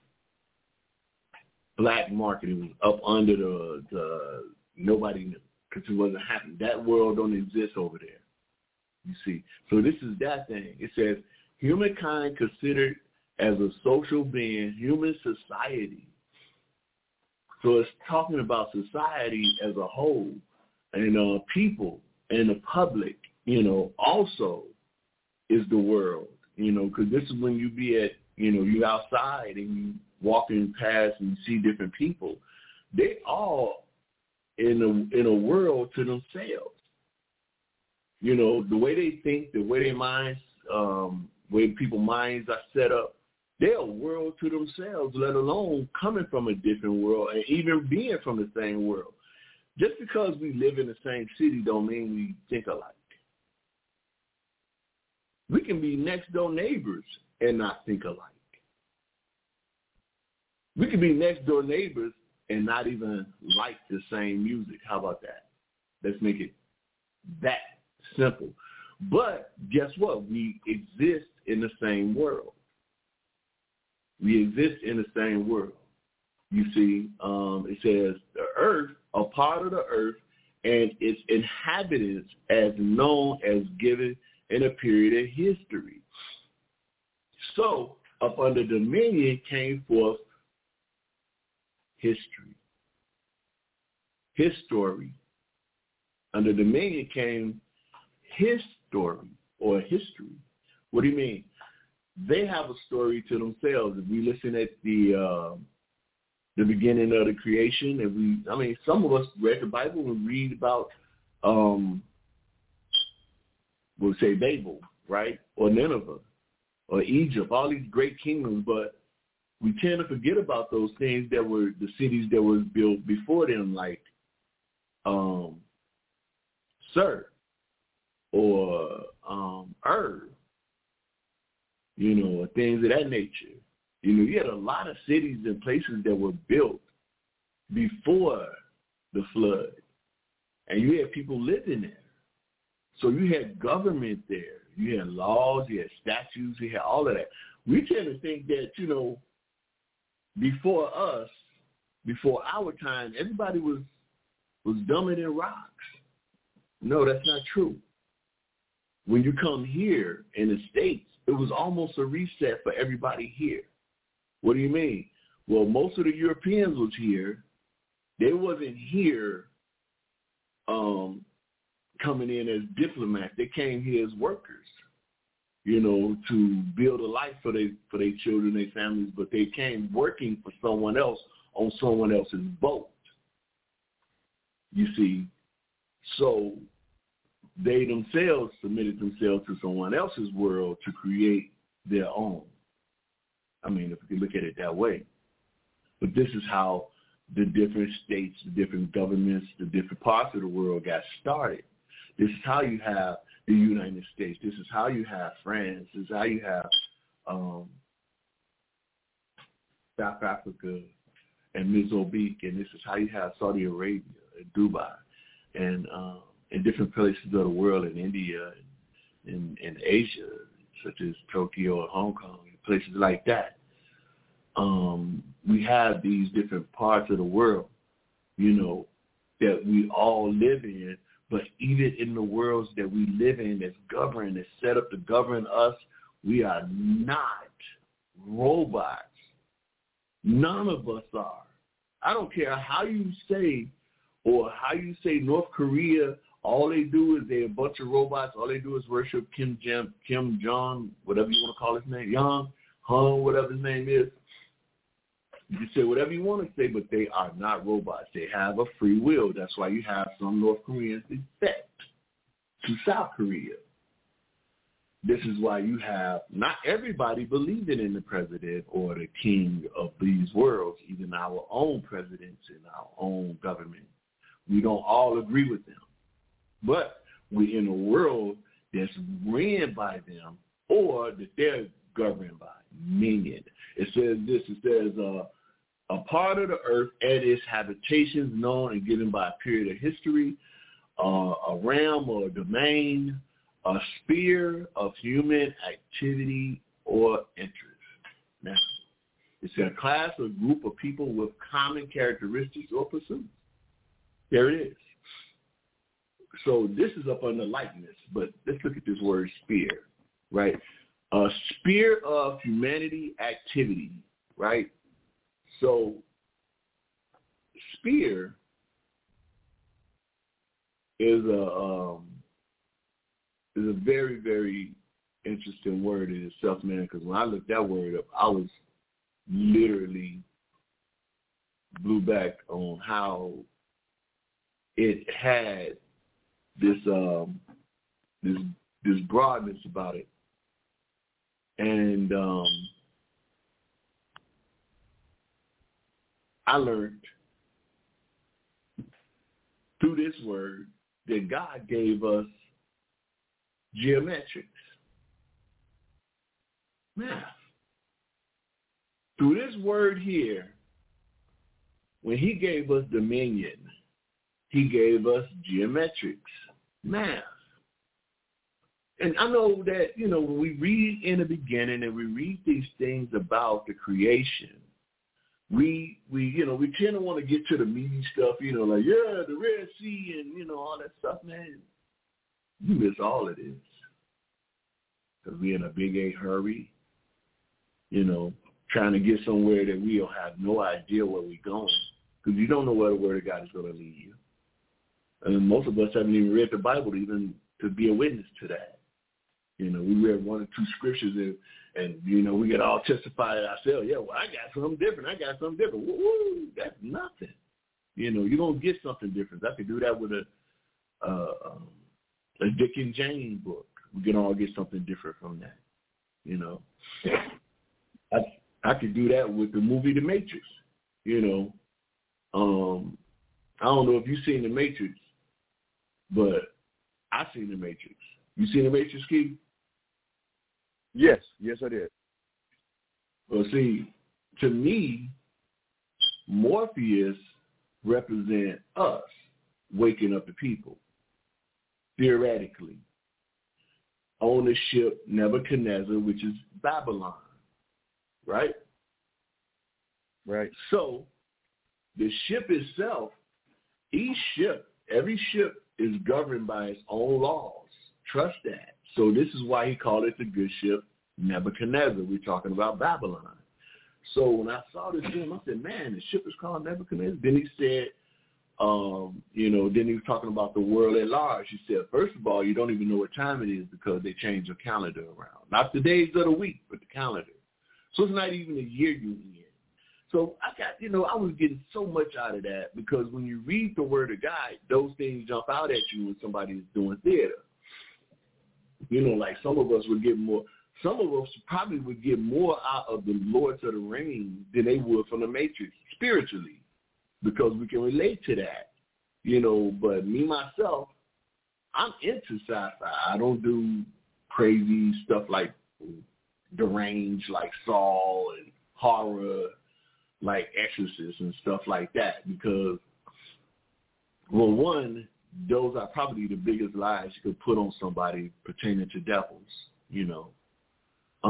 Black market. It was up under the nobody knew because it wasn't happening. That world don't exist over there. You see. So this is that thing. It says humankind considered as a social being, human society. So it's talking about society as a whole, and people and the public, also is the world, because this is when you be at, you outside and you walking past and you see different people. They all in a world to themselves. The way they think, the way their minds, way people's minds are set up, they're a world to themselves, let alone coming from a different world and even being from the same world. Just because we live in the same city don't mean we think alike. We can be next door neighbors and not think alike. We can be next door neighbors and not even like the same music. How about that? Let's make it that simple. But guess what? We exist in the same world. We exist in the same world. You see, it says the earth, a part of the earth, and its inhabitants as known as given in a period of history. So, up under dominion came forth history. His story. Under dominion came his story or history. What do you mean? They have a story to themselves. If we listen at the beginning of the creation, and some of us read the Bible and read about, we'll say Babel, right? Or Nineveh, or Egypt, all these great kingdoms, but we tend to forget about those things that were the cities that were built before them, like Sur or Ur, things of that nature. You had a lot of cities and places that were built before the flood, and you had people living there. So you had government there. You had laws, you had statutes, you had all of that. We tend to think that, before us, before our time, everybody was dumber than rocks. No, that's not true. When you come here in the States, it was almost a reset for everybody here. What do you mean? Well, most of the Europeans was here. They wasn't here coming in as diplomats. They came here as workers, to build a life for their children, their families, but they came working for someone else on someone else's boat. You see, so they themselves submitted themselves to someone else's world to create their own. If we look at it that way. But this is how the different states, the different governments, the different parts of the world got started. This is how you have the United States. This is how you have France. This is how you have South Africa and Mozambique. And this is how you have Saudi Arabia and Dubai and in different places of the world, in India and in Asia, such as Tokyo or Hong Kong, places like that. We have these different parts of the world. that we all live in. But even in the worlds that we live in that's governed, that's set up to govern us, we are not robots. None of us are. I don't care how you say North Korea, all they do is they're a bunch of robots. All they do is worship Kim Jong, whatever you want to call his name, Han, whatever his name is. You can say whatever you want to say, but they are not robots. They have a free will. That's why you have some North Koreans defect to South Korea. This is why you have not everybody believing in the president or the king of these worlds, even our own presidents and our own government. We don't all agree with them. But we're in a world that's ran by them or that they're governed by, minion. It says this, it says, a part of the earth and its habitations known and given by a period of history, a realm or a domain, a sphere of human activity or interest. Now, it's a class or group of people with common characteristics or pursuits. There it is. So this is up under likeness, but let's look at this word sphere, right? A sphere of humanity activity, right? So sphere is a very, very interesting word in itself, man, because when I looked that word up, I was literally blew back on how it had this broadness about it. And I learned through this word that God gave us geometrics, math. Through this word here, when he gave us dominion, he gave us geometrics, math. And I know that, when we read in the beginning and we read these things about the creation, we tend to want to get to the meaty stuff, the Red Sea and, all that stuff, man. You miss all of this. Because we're in a big A hurry, trying to get somewhere that we'll have no idea where we're going. Because you don't know where the Word of God is going to lead you. And most of us haven't even read the Bible even to be a witness to that. We read one or two scriptures and we get all testified ourselves. Yeah, well, I got something different. Woo, that's nothing. You don't get something different. I could do that with a Dick and Jane book. We can all get something different from that. I could do that with the movie The Matrix. I don't know if you've seen The Matrix, but I've seen The Matrix. You seen The Matrix, Keith? Yes, I did. Well, see, to me, Morpheus represent us waking up the people, theoretically. On the ship Nebuchadnezzar, which is Babylon, right? Right. So the ship itself, every ship is governed by its own laws. Trust that. So this is why he called it the good ship Nebuchadnezzar. We're talking about Babylon. So when I saw this film, I said, man, the ship is called Nebuchadnezzar. Then he said, then he was talking about the world at large. He said, first of all, you don't even know what time it is because they change your calendar around. Not the days of the week, but the calendar. So it's not even a year you're in. So I was getting so much out of that because when you read the Word of God, those things jump out at you when somebody is doing theater. Like some of us probably would get more out of the Lords of the Rings than they would from the Matrix spiritually because we can relate to that. But me, myself, I'm into sci-fi. I don't do crazy stuff like deranged like Saw and horror like Exorcist and stuff like that because, well, one, those are probably the biggest lies you could put on somebody pertaining to devils,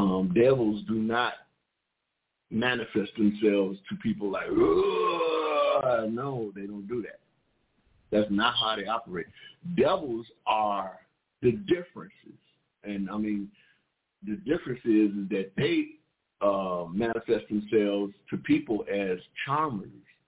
Devils do not manifest themselves to people like, No, they don't do that. That's not how they operate. Devils are the differences. And, I mean, the difference is that they manifest themselves to people as charmers.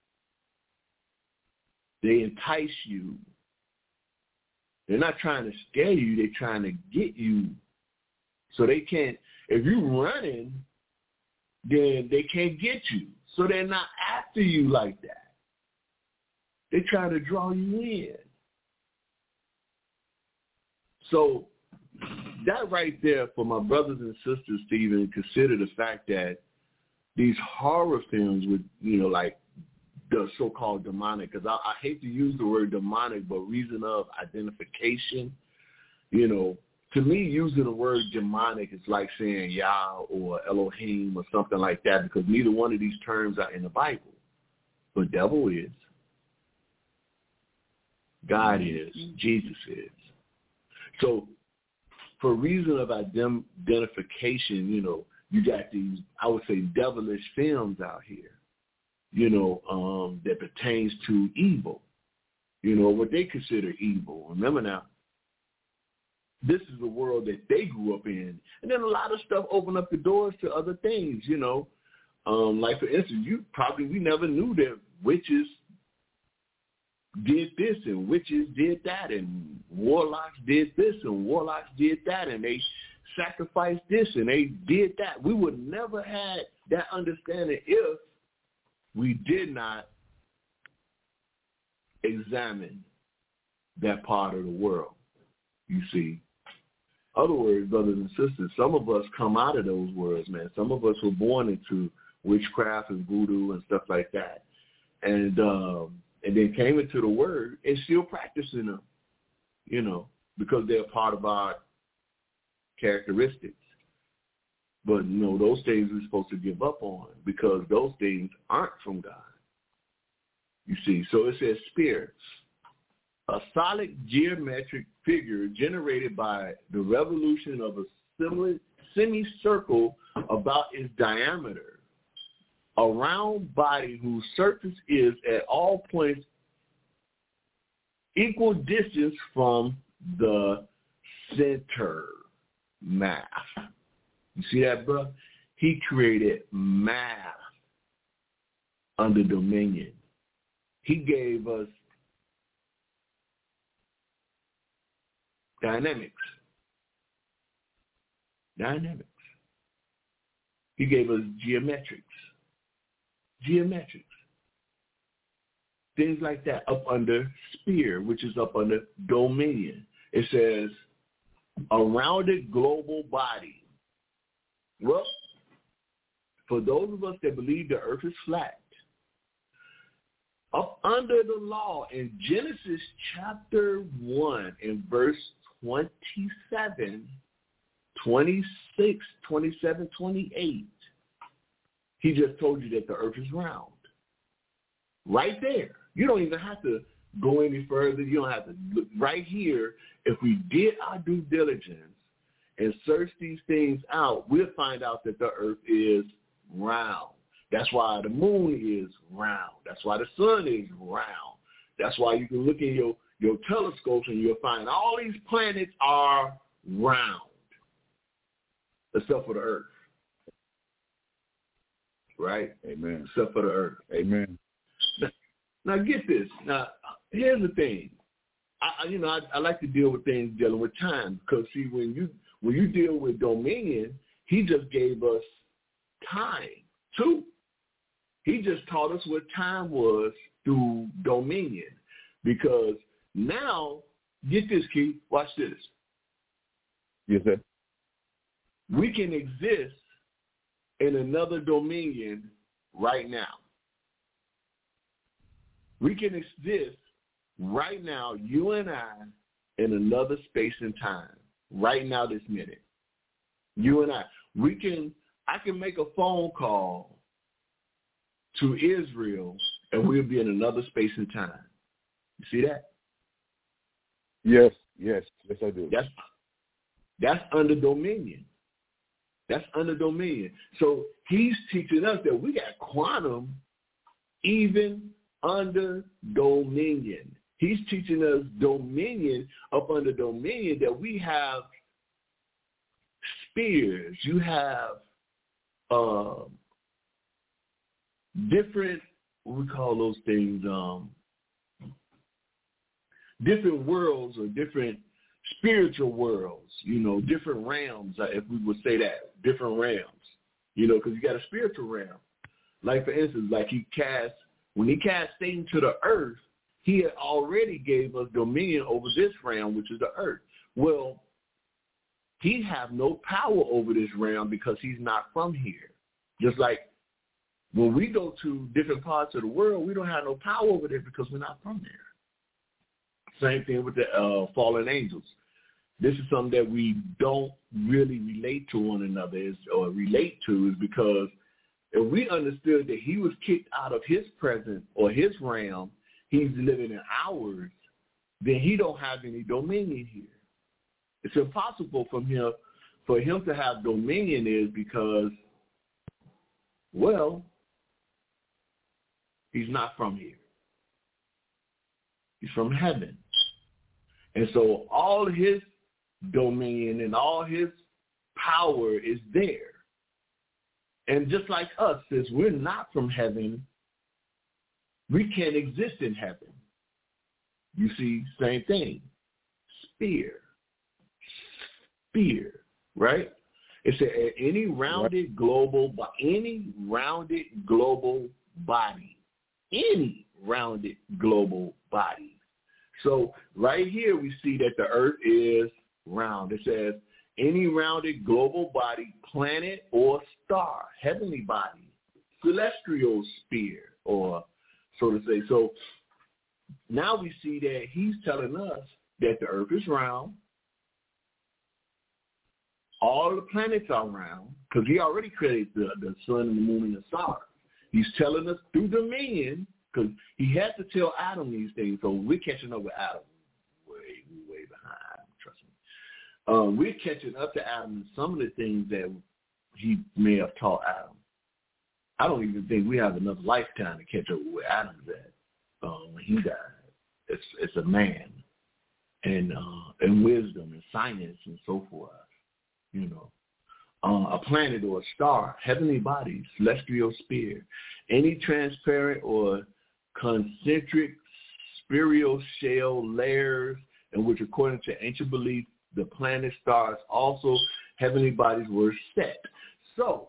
They entice you. They're not trying to scare you. They're trying to get you. So they can't, if you're running, then they can't get you. So they're not after you like that. They're trying to draw you in. So that right there, for my brothers and sisters to even consider the fact that these horror films with, like the so-called demonic, because I hate to use the word demonic, but reason of identification, to me, using the word demonic is like saying Yah or Elohim or something like that, because neither one of these terms are in the Bible. But devil is. God is. Jesus is. So for reason of identification, you got these, I would say, devilish films out here, that pertains to evil, what they consider evil. Remember now, this is the world that they grew up in. And then a lot of stuff opened up the doors to other things, like, for instance, we never knew that witches did this and witches did that and warlocks did this and warlocks did that and they sacrificed this and they did that. We would never had that understanding if we did not examine that part of the world, you see. Other words, brothers and sisters, some of us come out of those worlds, man. Some of us were born into witchcraft and voodoo and stuff like that. And then came into the word and still practicing them, because they're part of our characteristics. But, those things we're supposed to give up on because those things aren't from God. You see, so it says spirits, a solid geometric figure generated by the revolution of a semicircle about its diameter, a round body whose surface is at all points equal distance from the center mass. You see that, bro? He created mass under dominion. He gave us dynamics. He gave us geometrics. Things like that up under sphere, which is up under dominion. It says a rounded global body. Well, for those of us that believe the earth is flat, up under the law in Genesis chapter 1 in verse 27, 26, 27, 28, he just told you that the earth is round. Right there. You don't even have to go any further. You don't have to look. Right here, if we did our due diligence and search these things out, we'll find out that the earth is round. That's why the moon is round. That's why the sun is round. That's why you can look in your telescopes and you'll find all these planets are round, except for the earth. Right? Amen. Except for the earth. Amen. Now get this. Now here's the thing. I like to deal with things dealing with time, because see, when you deal with dominion, he just gave us time too. He just taught us what time was through dominion, because now, get this, Keith. Watch this. Yes, sir. We can exist in another dominion right now. We can exist right now, you and I, in another space and time, right now, this minute. You and I can make a phone call to Israel, and we'll be in another space and time. You see that? Yes, I do. That's under dominion. That's under dominion. So he's teaching us that we got quantum even under dominion. He's teaching us dominion, up under dominion, that we have spears. You have different, what we call those things, different worlds or different spiritual worlds, different realms, if we would say that, different realms, because you got a spiritual realm. Like, for instance, when he cast Satan to the earth, he had already gave us dominion over this realm, which is the earth. Well, he have no power over this realm because he's not from here. Just like when we go to different parts of the world, we don't have no power over there because we're not from there. Same thing with the fallen angels. This is something that we don't really relate to one another is because if we understood that he was kicked out of his presence or his realm, he's living in ours, then he don't have any dominion here. It's impossible for him to have dominion is because, well, he's not from here. He's from heaven. And so all his dominion and all his power is there. And just like us, since we're not from heaven, we can't exist in heaven. You see, same thing. Spear, right? It said any rounded global body. So right here we see that the earth is round. It says any rounded global body, planet or star, heavenly body, celestial sphere, or so to say. So now we see that he's telling us that the earth is round. All the planets are round because he already created the sun and the moon and the stars. He's telling us through dominion because he had to tell Adam these things. So we're catching up with Adam way behind. Trust me. We're catching up to Adam in some of the things that he may have taught Adam. I don't even think we have enough lifetime to catch up with where Adam's at when he died. It's a man and wisdom and science and so forth. A planet or a star, heavenly body, celestial sphere, any transparent or concentric spheral shell layers in which, according to ancient belief, the planet, stars, also heavenly bodies were set. So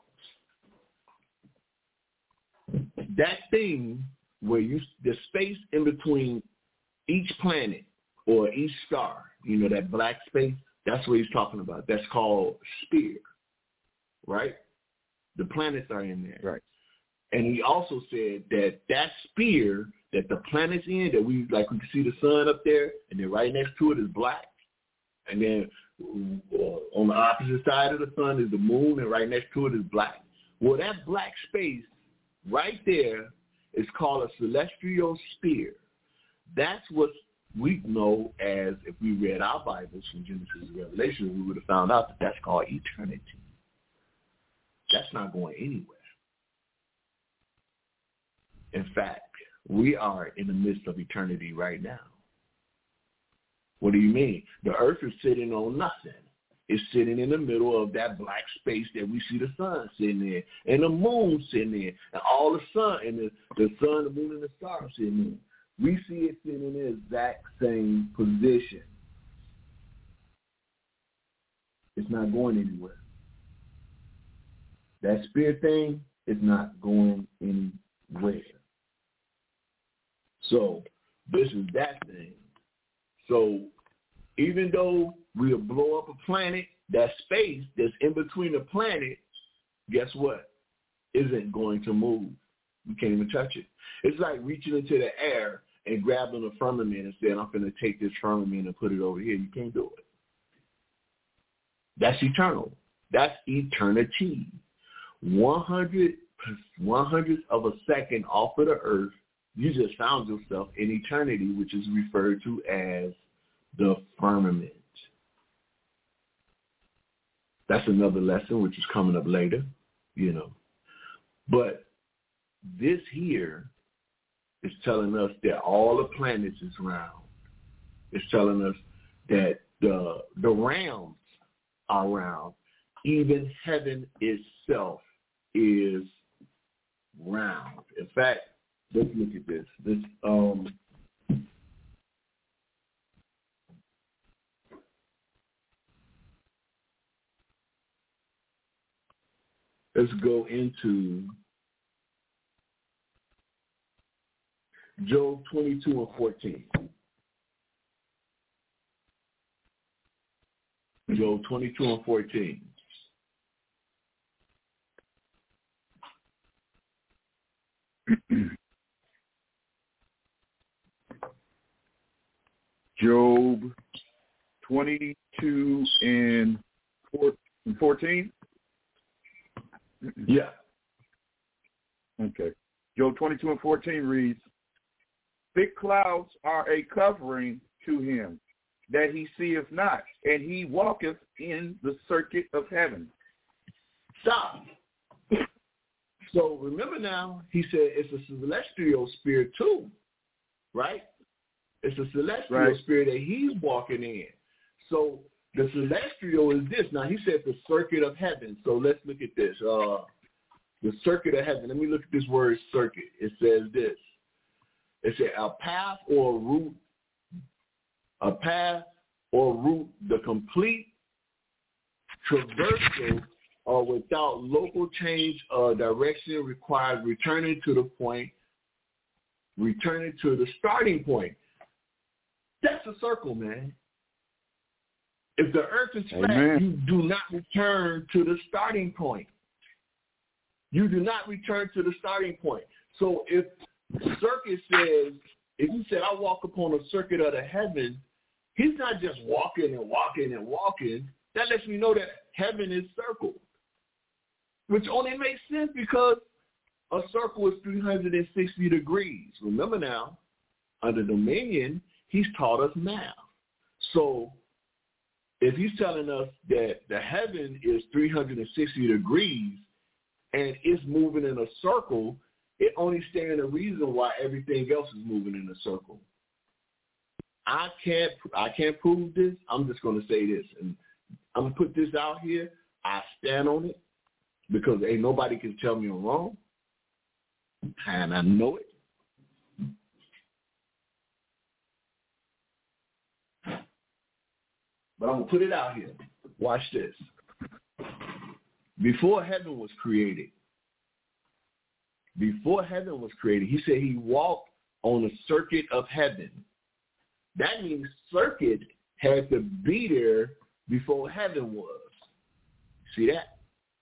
that thing where the space in between each planet or each star, that black space, that's what he's talking about. That's called sphere, right? The planets are in there. Right. And he also said that sphere that the planet's in, that we can see the sun up there, and then right next to it is black. And then on the opposite side of the sun is the moon, and right next to it is black. Well, that black space right there is called a celestial sphere. That's what we know as, if we read our Bibles from Genesis to Revelation, we would have found out that that's called eternity. That's not going anywhere. In fact, we are in the midst of eternity right now. What do you mean? The earth is sitting on nothing. It's sitting in the middle of that black space that we see the sun sitting in, and the moon sitting in, and all the sun, and the sun, the moon, and the stars sitting in. We see it sitting in the exact same position. It's not going anywhere. That spirit thing is not going anywhere. So this is that thing. So even though we'll blow up a planet, that space that's in between the planet, guess what? Isn't going to move. We can't even touch it. It's like reaching into the air and grabbing a firmament and saying, I'm going to take this firmament and put it over here. You can't do it. That's eternal. That's eternity. 100th of a second off of the earth, you just found yourself in eternity, which is referred to as the firmament. That's another lesson, which is coming up later, But this here It's telling us that all the planets is round. It's telling us that the realms are round. Even heaven itself is round. In fact, let's look at this. Let's go into Job 22 and 14. Job 22 and 14. Job 22 and 14? Yeah. Okay. Job 22 and 14 reads, thick clouds are a covering to him, that he seeth not, and he walketh in the circuit of heaven. Stop. So remember now, he said it's a celestial spirit too, right? It's a celestial spirit that he's walking in. So the celestial is this. Now he said the circuit of heaven. So let's look at this. The circuit of heaven. Let me look at this word circuit. It says this. It said a path or route, the complete traversal without local change of direction requires returning to the starting point. That's a circle, man. If the earth is flat, you do not return to the starting point. You do not return to the starting point. So if circuit says, if he said, I walk upon a circuit of the heaven, he's not just walking and walking and walking. That lets me know that heaven is circled, which only makes sense because a circle is 360 degrees. Remember now, under dominion, he's taught us math. So if he's telling us that the heaven is 360 degrees and it's moving in a circle, it only stands a reason why everything else is moving in a circle. I can't prove this. I'm just going to say this, and I'm going to put this out here. I stand on it because ain't nobody can tell me I'm wrong, and I know it. But I'm going to put it out here. Watch this. Before heaven was created, he said he walked on the circuit of heaven. That means circuit had to be there before heaven was. See that?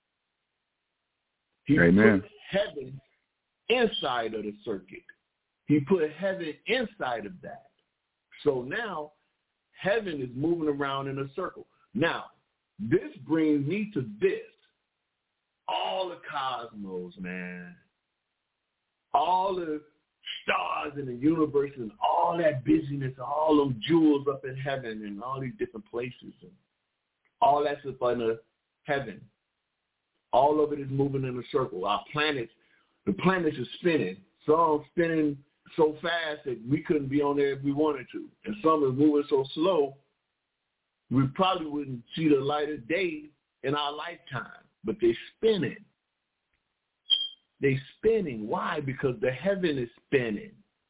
He put heaven inside of the circuit. He put heaven inside of that. So now heaven is moving around in a circle. Now, this brings me to this. All the cosmos, man. All the stars in the universe and all that busyness, all them jewels up in heaven and all these different places. And all that's up under heaven. All of it is moving in a circle. Our planets, the planets are spinning. Some spinning so fast that we couldn't be on there if we wanted to. And some are moving so slow, we probably wouldn't see the light of day in our lifetime. But they're spinning. They're spinning. Why? Because the heaven is spinning.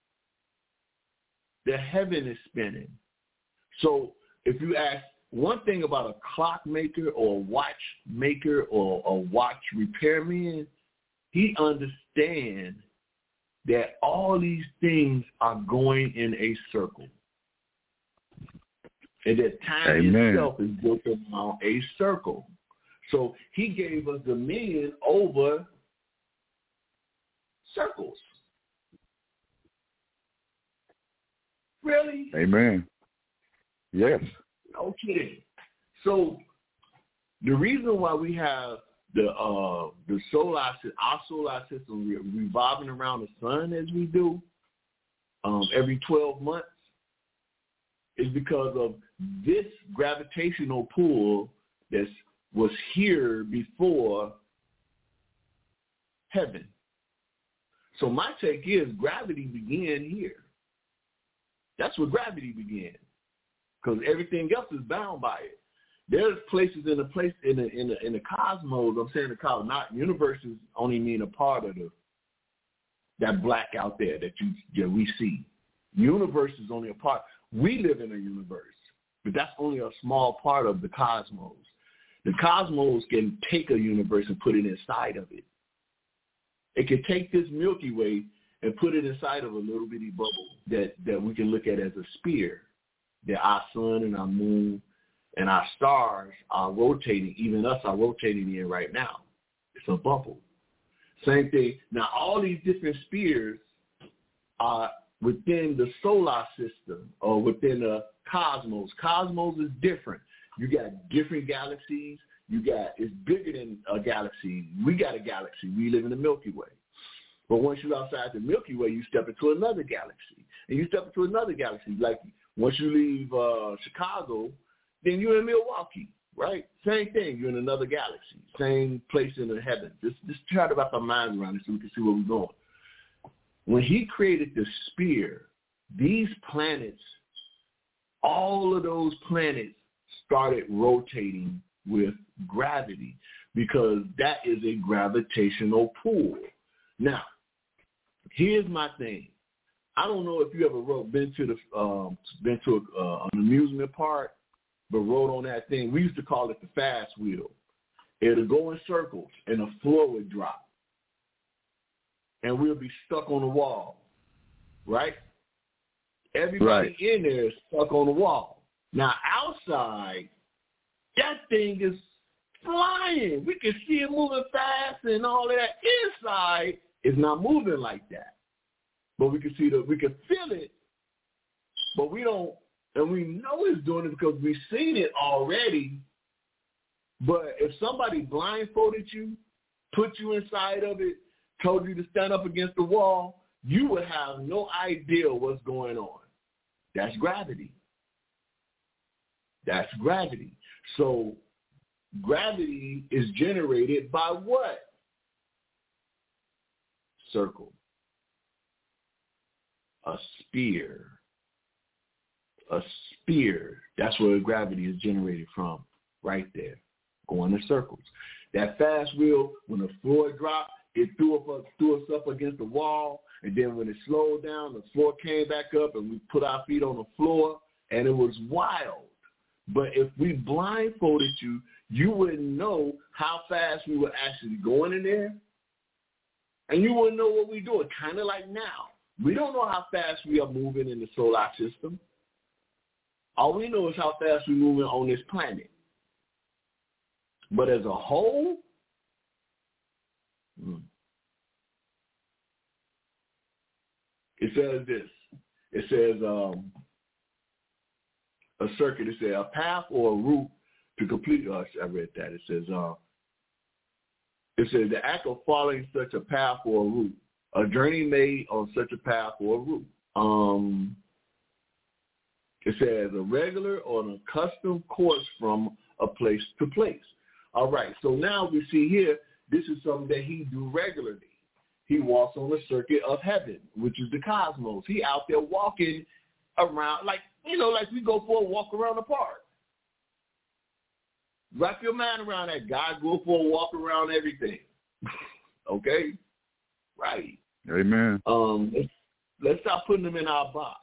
The heaven is spinning. So if you ask one thing about a clock maker or a watch maker or a watch repairman, he understands that all these things are going in a circle. And that time itself is built around a circle. So he gave us dominion over circles. Really? Amen. Yes. Okay. So the reason why we have our solar system revolving around the sun as we do every 12 months is because of this gravitational pull that was here before heaven. So my take is gravity began here. That's where gravity began, because everything else is bound by it. There's places in the cosmos. I'm saying the cosmos, not universes. Only mean a part of that black out there that we see. Universe is only a part. We live in a universe, but that's only a small part of the cosmos. The cosmos can take a universe and put it inside of it. It can take this Milky Way and put it inside of a little bitty bubble that we can look at as a sphere, that our sun and our moon and our stars are rotating, even us are rotating in right now. It's a bubble. Same thing. Now, all these different spheres are within the solar system or within the cosmos. Cosmos is different. You got different galaxies. It's bigger than a galaxy. We got a galaxy. We live in the Milky Way. But once you're outside the Milky Way, you step into another galaxy. And you step into another galaxy. Like once you leave Chicago, then you're in Milwaukee, right? Same thing. You're in another galaxy. Same place in the heavens. Just try to wrap our minds around it so we can see where we're going. When he created the sphere, these planets, all of those planets started rotating with gravity because that is a gravitational pull. Now, here's my thing. I don't know if you ever been to an amusement park, but rode on that thing. We used to call it the fast wheel. It'll go in circles, and the floor would drop, and we'll be stuck on the wall, right? Everybody in there is stuck on the wall. Now, outside, that thing is flying. We can see it moving fast and all of that. Inside, it's not moving like that. But we can feel it, but we don't, and we know it's doing it because we've seen it already. But if somebody blindfolded you, put you inside of it, told you to stand up against the wall, you would have no idea what's going on. That's gravity. That's gravity. So gravity is generated by what? Circle. A sphere. A sphere. That's where gravity is generated from, right there, going in circles. That fast wheel, when the floor dropped, it threw us up against the wall, and then when it slowed down, the floor came back up, and we put our feet on the floor, and it was wild. But if we blindfolded you, you wouldn't know how fast we were actually going in there, and you wouldn't know what we're doing, kind of like now. We don't know how fast we are moving in the solar system. All we know is how fast we're moving on this planet. But as a whole, it says this. It says a circuit. It says a path or a route to complete. I read that. It says the act of following such a path or a route, a journey made on such a path or a route. It says a regular or an accustomed course from a place to place. All right, so now we see here, this is something that he do regularly. He walks on the circuit of heaven, which is the cosmos. He out there walking around, like we go for a walk around the park. Wrap your mind around that. God go for a walk around everything. Okay? Right. Amen. Let's stop putting them in our box,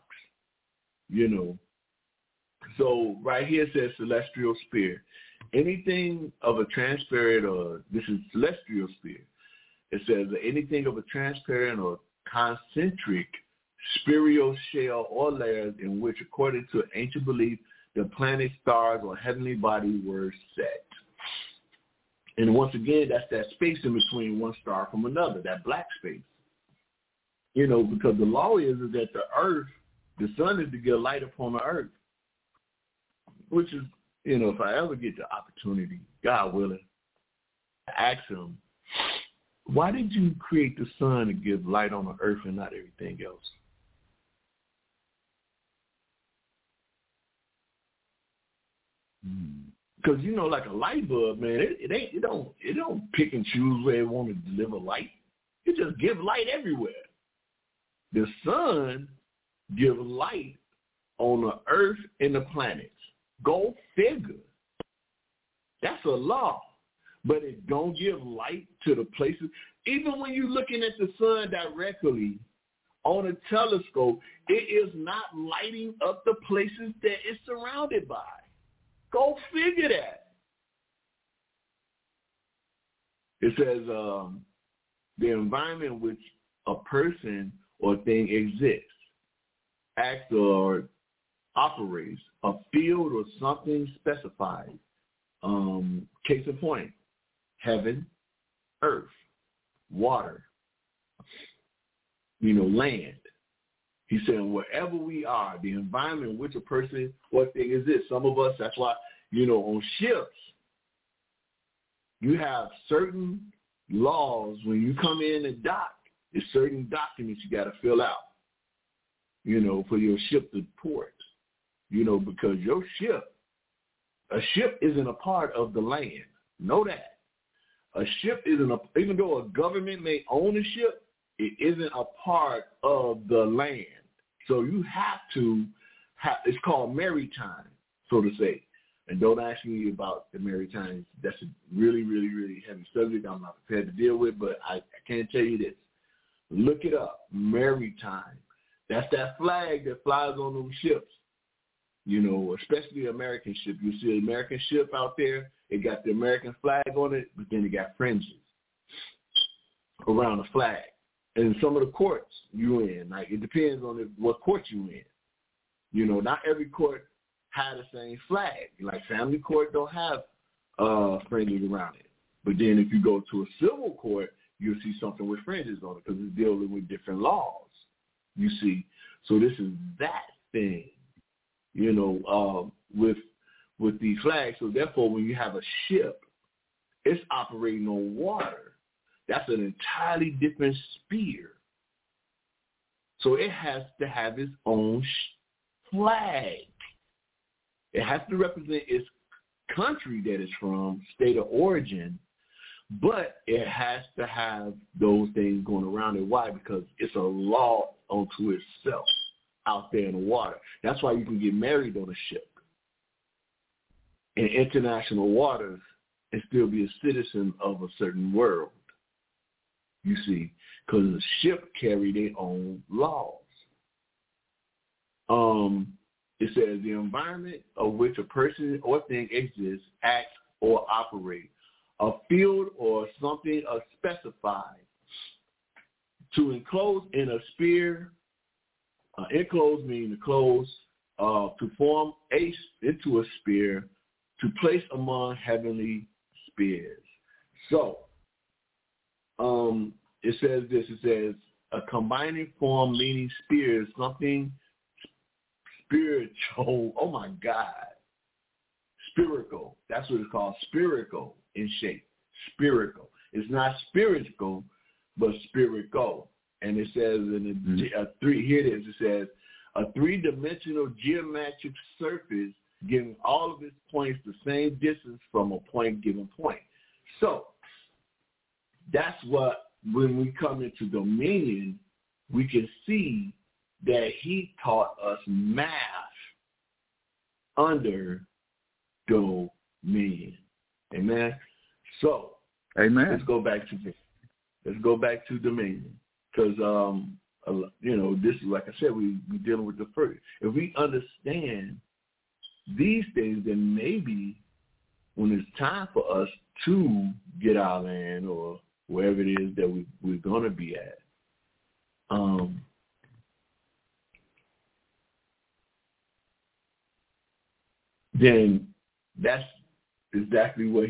So right here it says celestial sphere. Anything of a transparent, or this is celestial sphere. It says anything of a transparent or concentric spheroidal shell or layers in which, according to ancient belief, the planets, stars, or heavenly bodies were set. And once again, that's that space in between one star from another, that black space. Because the law is that the earth, the sun is to give light upon the earth, which is, if I ever get the opportunity, God willing, to ask him, why did you create the sun to give light on the earth and not everything else? Because like a light bulb, man, it don't pick and choose where it want to deliver light. It just gives light everywhere. The sun gives light on the earth and the planets. Go figure. That's a law. But it don't give light to the places. Even when you're looking at the sun directly on a telescope, it is not lighting up the places that it's surrounded by. Go figure that. It says the environment in which a person or thing exists, acts or operates, a field or something specified. Case in point, heaven, earth, water, land. He's saying wherever we are, the environment in which a person or thing exists. Some of us, that's why, on ships, you have certain laws when you come in and dock. There's certain documents you got to fill out, for your ship to port, because your ship, a ship isn't a part of the land. Know that. A ship isn't even though a government may own a ship, it isn't a part of the land. So you have to it's called maritime, so to say. And don't ask me about the maritime. That's a really, really, really heavy subject I'm not prepared to deal with, but I can tell you this. Look it up, maritime. That's that flag that flies on those ships, especially American ship. You see an American ship out there, it got the American flag on it, but then it got fringes around the flag. And some of the courts you in, like it depends on what court you in. Not every court had the same flag. Like family court don't have fringes around it. But then if you go to a civil court, you'll see something with fringes on it because it's dealing with different laws. You see, so this is that thing, with these flags. So therefore, when you have a ship, it's operating on water. That's an entirely different sphere. So it has to have its own flag. It has to represent its country that it's from, state of origin, but it has to have those things going around it. Why? Because it's a law unto itself out there in the water. That's why you can get married on a ship in international waters and still be a citizen of a certain world. You see, because the ship carry their own laws. It says the environment of which a person or thing exists, acts, or operates, a field or something specified, to enclose in a sphere. Enclose meaning to close, to form into a sphere, to place among heavenly spheres. So, it says this. It says a combining form meaning spheres, something spiritual. Oh my God. Spherical. That's what it's called. Spherical in shape. Spherical. It's not spiritual, but spherical. And it says in here it is. It says a three-dimensional geometric surface giving all of its points the same distance from a given point. So that's what, when we come into dominion, we can see that he taught us math under dominion. Amen. So, amen. Let's go back to dominion, because this is, like I said, we're dealing with the first. If we understand these things, then maybe when it's time for us to get our land or wherever it is that we're going to be at, then that's exactly what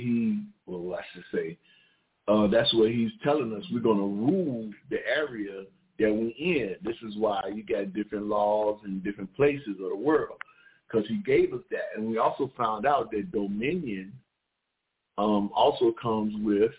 that's what he's telling us. We're going to rule the area that we're in. This is why you got different laws in different places of the world, because he gave us that. And we also found out that dominion also comes with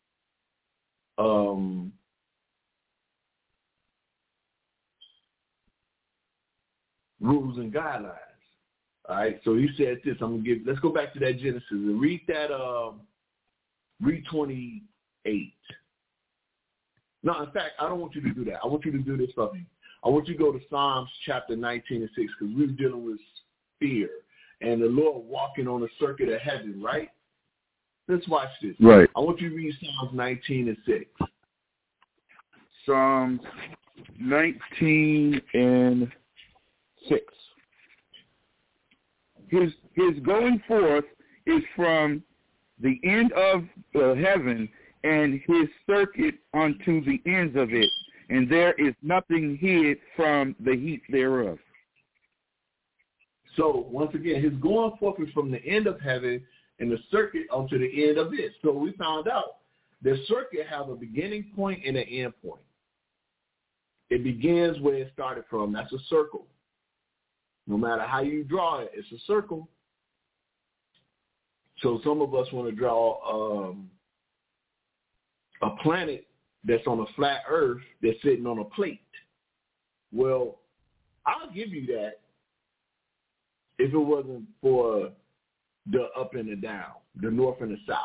rules and guidelines. All right, so he said this. Let's go back to that Genesis and read that. Read 28. No, in fact, I don't want you to do that. I want you to do this for me. I want you to go to Psalms chapter 19 and 6 because we're dealing with fear and the Lord walking on the circuit of heaven, right? Let's watch this. Right. I want you to read Psalms 19 and 6. Psalms 19 and 6. His going forth is from the end of heaven, and his circuit unto the ends of it, and there is nothing hid from the heat thereof. So, once again, his going forth is from the end of heaven and the circuit unto the end of it. So we found out the circuit has a beginning point and an end point. It begins where it started from. That's a circle. No matter how you draw it, it's a circle. So some of us want to draw a planet that's on a flat earth that's sitting on a plate. Well, I'll give you that if it wasn't for the up and the down, the north and the south.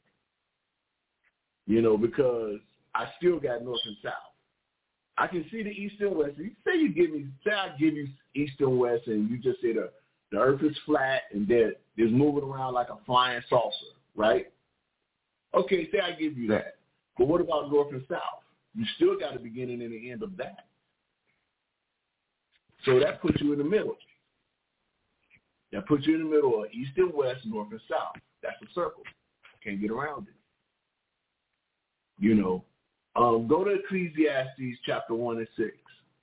You know, because I still got north and south. I can see the east and west. You say I give you east and west, and you just say the earth is flat and that it's moving around like a flying saucer, right? Okay, say I give you that. But what about north and south? You still got a beginning and an end of that. So that puts you in the middle. That puts you in the middle of east and west, north and south. That's a circle. Can't get around it. You know, go to Ecclesiastes chapter 1 and 6.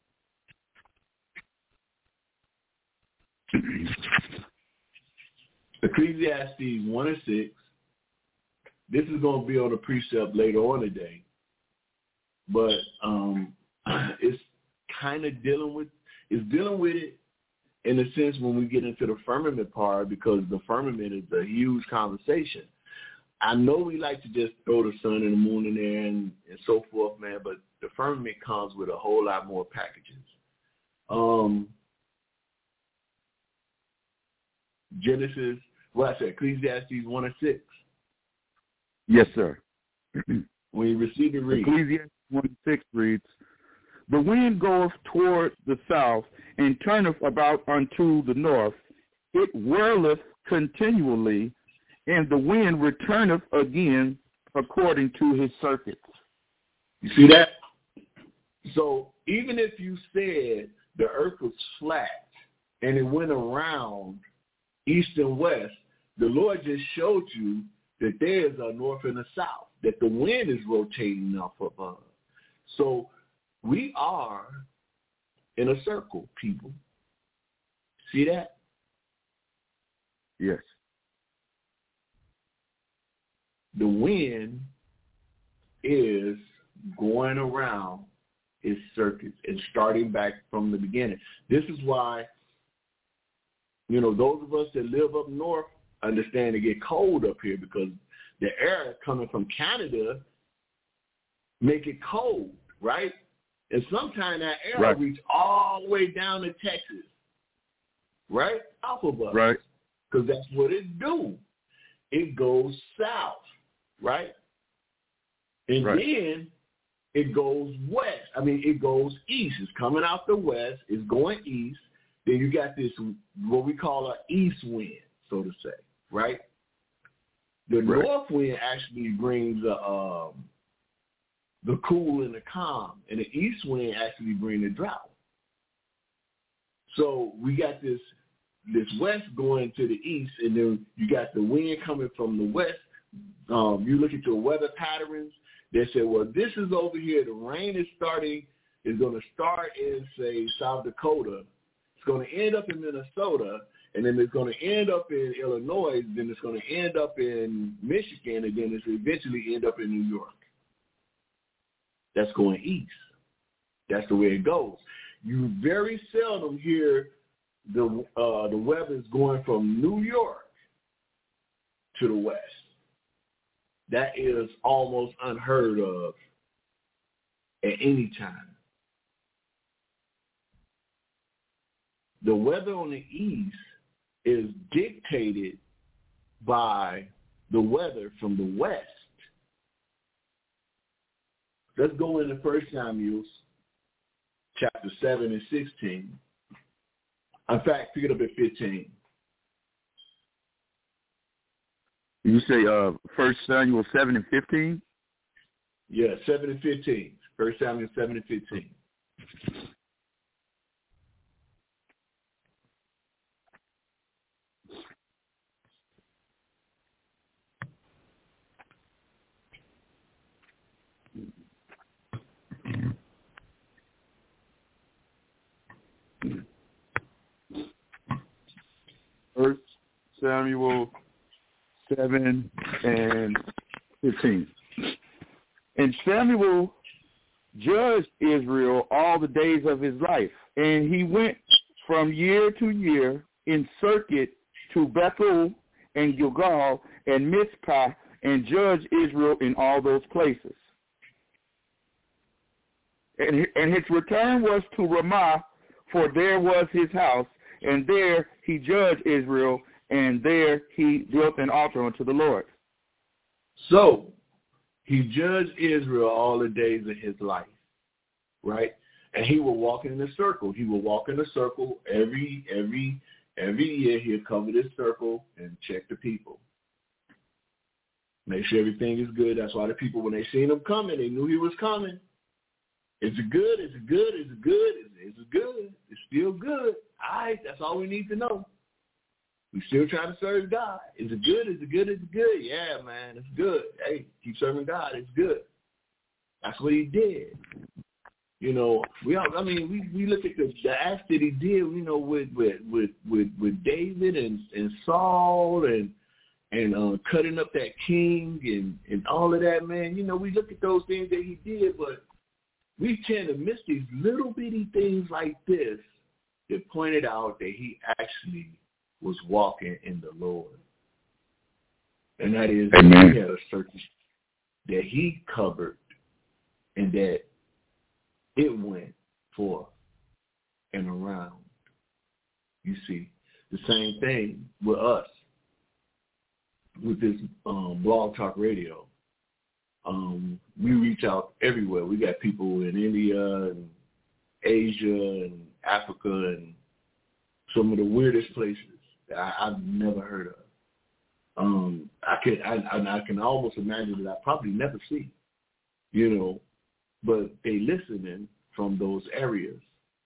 Ecclesiastes 1 and 6. This is going to be on a precept later on today, but it's kind of dealing with it in a sense when we get into the firmament part, because the firmament is a huge conversation. I know we like to just throw the sun and the moon in there and so forth, man, but the firmament comes with a whole lot more packages. Ecclesiastes 1 and 6. Yes, sir. When you receive it, read. Ecclesiastes 1 and 6 reads, the wind goeth toward the south, and turneth about unto the north. It whirleth continually, and the wind returneth again according to his circuit. You see that? So even if you said the earth was flat and it went around east and west, the Lord just showed you that there's a north and a south, that the wind is rotating up above. So we are in a circle, people. See that? Yes. The wind is going around its circuits and starting back from the beginning. This is why, you know, those of us that live up north understand it get cold up here, because the air coming from Canada make it cold, right? And sometimes that air right. reach all the way down to Texas, right? Off of us. Right. Because that's what it do. It goes south, right? And right. then it goes west. It goes east. It's coming out the west. It's going east. Then you got this, what we call an east wind, so to say, right? The right. north wind actually brings the cool and the calm, and the east wind actually brings the drought. So we got this west going to the east, and then you got the wind coming from the west. You look at your weather patterns, they say, well, this is over here. The rain is going to start in, say, South Dakota. It's going to end up in Minnesota, and then it's going to end up in Illinois, then it's going to end up in Michigan, and then it's eventually end up in New York. That's going east. That's the way it goes. You very seldom hear the weather is going from New York to the west. That is almost unheard of at any time. The weather on the east is dictated by the weather from the west. Let's go into 1 Samuel chapter 7 and 16. In fact, pick it up at 15. You say 1 Samuel 7 and 15? Yeah, 7 and 15. 1 Samuel 7 and 15. First Samuel 7 and 15. And Samuel judged Israel all the days of his life, and he went from year to year in circuit to Bethel and Gilgal and Mizpah, and judged Israel in all those places. And his return was to Ramah, for there was his house, and there he judged Israel, and there he built an altar unto the Lord. So he judged Israel all the days of his life, right? And he will walk in a circle. He will walk in a circle every year. He'll cover this circle and check the people. Make sure everything is good. That's why the people, when they seen him coming, they knew he was coming. Is it good? Is it good? Is it good? Is it good? It's still good. All right, that's all we need to know. We still trying to serve God. Is it good? Is it good? Is it good? Yeah, man, it's good. Hey, keep serving God. It's good. That's what he did. You know, we look at the acts that he did. You know, with David and Saul and cutting up that king and all of that, man. You know, we look at those things that he did, but we tend to miss these little bitty things like this that pointed out that he actually was walking in the Lord. And that is, Amen. He had a certain that he covered and that it went forth and around. You see, the same thing with us, with this Blog Talk Radio. We reach out everywhere. We got people in India and Asia and Africa and some of the weirdest places that I've never heard of. I can almost imagine that I probably never see, you know, but they listening from those areas.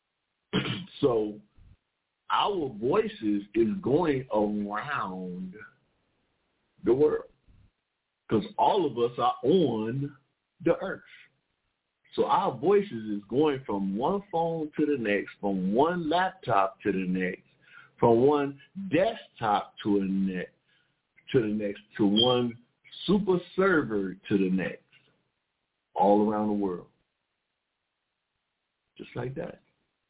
So our voices is going around the world because all of us are on the earth. So our voices is going from one phone to the next, from one laptop to the next, from one desktop to the next, to one super server to the next, all around the world. Just like that.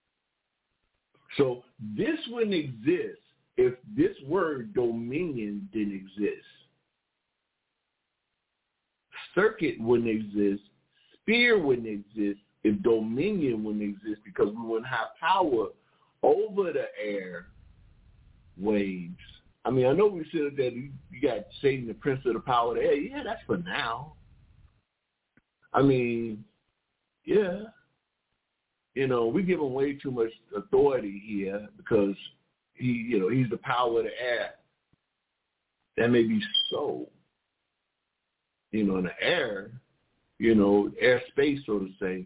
So this wouldn't exist if this word dominion didn't exist. Circuit wouldn't exist. Sphere wouldn't exist if dominion wouldn't exist, because we wouldn't have power over the air waves. I mean, I know we said that you got Satan, the prince of the power of the air. Yeah, that's for now. I mean, yeah. You know, we give him way too much authority here because he's the power of the air. That may be so. You know, in the air, you know, airspace, so to say,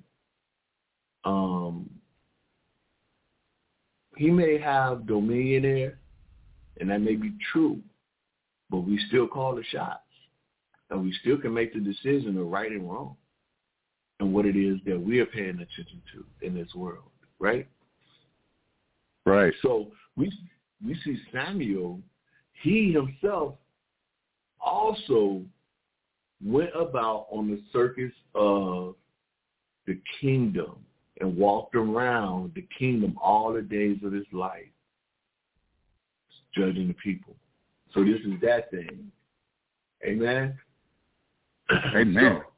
he may have dominion there, and that may be true, but we still call the shots, and we still can make the decision of right and wrong and what it is that we are paying attention to in this world, right? Right. So we see Samuel, he himself also went about on the circuits of the kingdom and walked around the kingdom all the days of his life, judging the people. So this is that thing. Amen? Amen. So,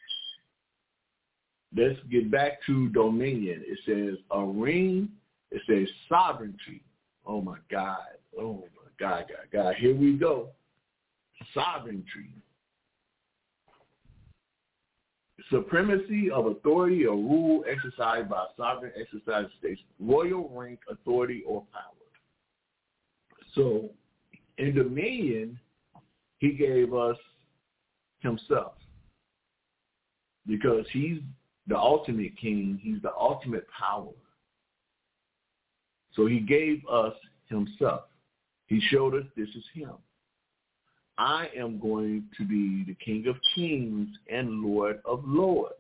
let's get back to dominion. It says a ring. It says sovereignty. Oh, my God. Oh, my God. Here we go. Sovereignty. supremacy of authority or rule exercised by a sovereign exercise of states, royal rank, authority, or power. So in dominion, he gave us himself because he's the ultimate king. He's the ultimate power. So he gave us himself. He showed us this is him. I am going to be the King of Kings and Lord of Lords.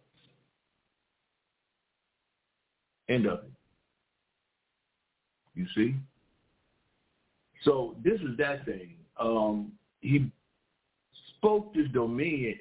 End of it. You see? So this is that thing. He spoke this dominion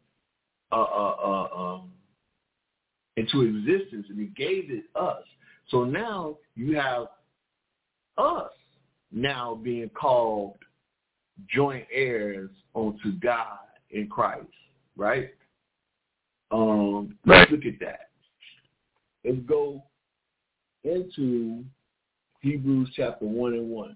into existence, and he gave it us. So now you have us now being called joint heirs unto God in Christ, right? Let's look at that. Let's go into Hebrews chapter 1 and 1.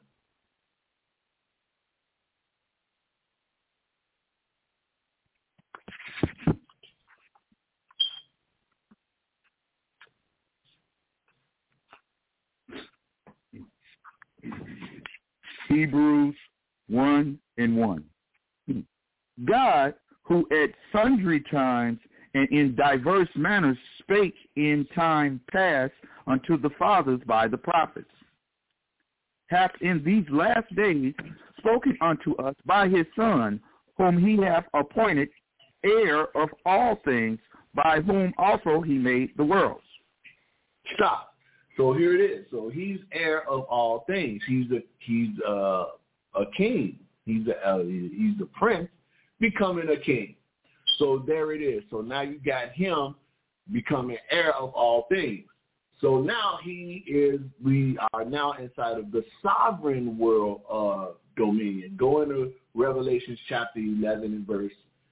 Hebrews 1 and 1. God, who at sundry times and in diverse manners spake in time past unto the fathers by the prophets, hath in these last days spoken unto us by his Son, whom he hath appointed heir of all things, by whom also he made the worlds. Stop. So here it is. So he's heir of all things. He's a king. He's the prince becoming a king. So there it is. So now you got him becoming heir of all things. So now we are now inside of the sovereign world of dominion. Go into Revelation chapter 11 and verse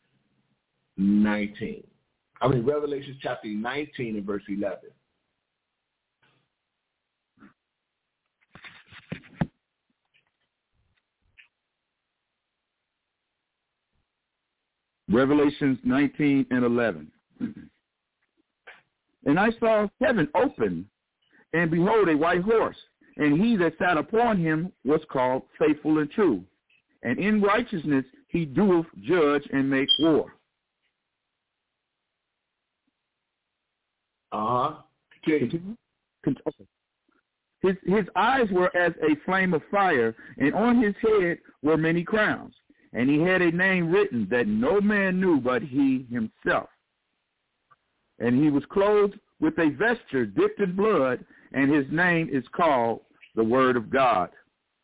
19. Revelation chapter 19 and verse 11. Revelations 19 and 11. And I saw heaven open, and behold, a white horse, and he that sat upon him was called Faithful and True, and in righteousness he doeth judge and make war. Continue. His eyes were as a flame of fire, and on his head were many crowns. And he had a name written that no man knew but he himself. And he was clothed with a vesture dipped in blood, and his name is called the Word of God.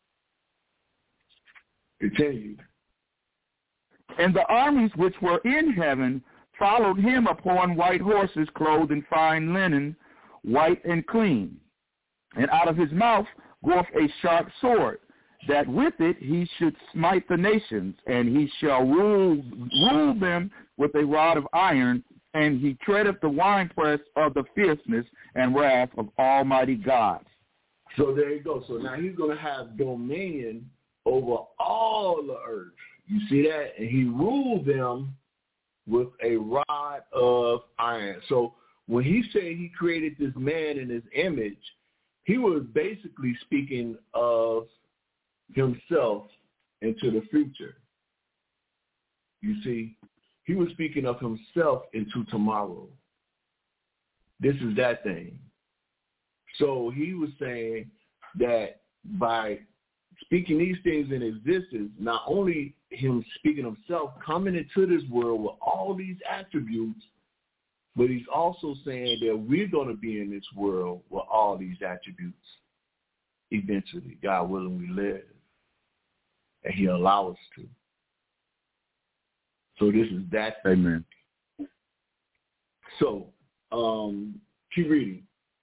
Continue. And the armies which were in heaven followed him upon white horses, clothed in fine linen, white and clean. And out of his mouth goeth a sharp sword, that with it he should smite the nations, and he shall rule them with a rod of iron, and he treadeth the winepress of the fierceness and wrath of Almighty God. So there you go. So now he's going to have dominion over all the earth. You see that? And he ruled them with a rod of iron. So when he said he created this man in his image, he was basically speaking of himself into the future. You see, he was speaking of himself into tomorrow. This is that thing. So he was saying that by speaking these things in existence, not only him speaking himself coming into this world with all these attributes, but he's also saying that we're going to be in this world with all these attributes eventually. God willing, we live. And he'll allow us to. So this is that. Amen. So, keep reading.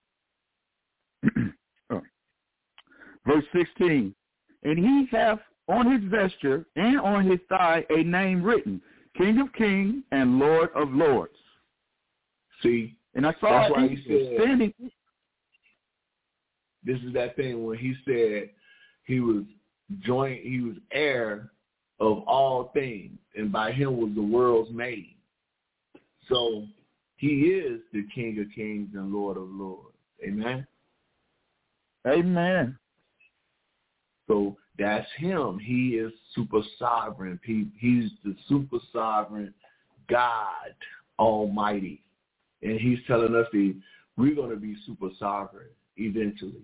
Verse 16. And he hath on his vesture and on his thigh a name written, King of Kings and Lord of Lords. See? And I saw that's why he said, standing. This is that thing when he said he was heir of all things, and by him was the world's made. So He is the King of Kings and Lord of Lords. Amen? Amen. So that's him. He is super sovereign. He's the super sovereign God Almighty. And he's telling us that we're going to be super sovereign eventually.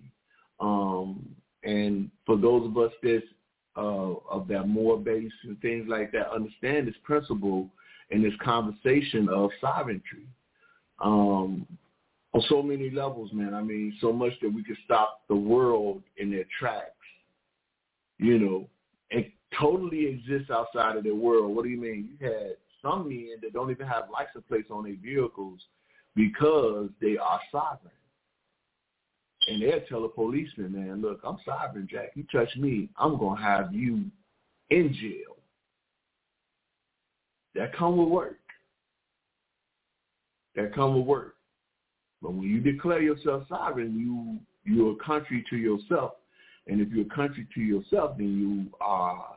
And for those of us that's of that more base and things like that, understand this principle and this conversation of sovereignty on so many levels, man. I mean, so much that we could stop the world in their tracks, you know, and totally exist outside of their world. What do you mean? You had some men that don't even have license plates on their vehicles because they are sovereign. And they'll tell a policeman, man, look, I'm sovereign, Jack. You touch me, I'm going to have you in jail. That come with work. That come with work. But when you declare yourself sovereign, you're a country to yourself. And if you're a country to yourself, then you are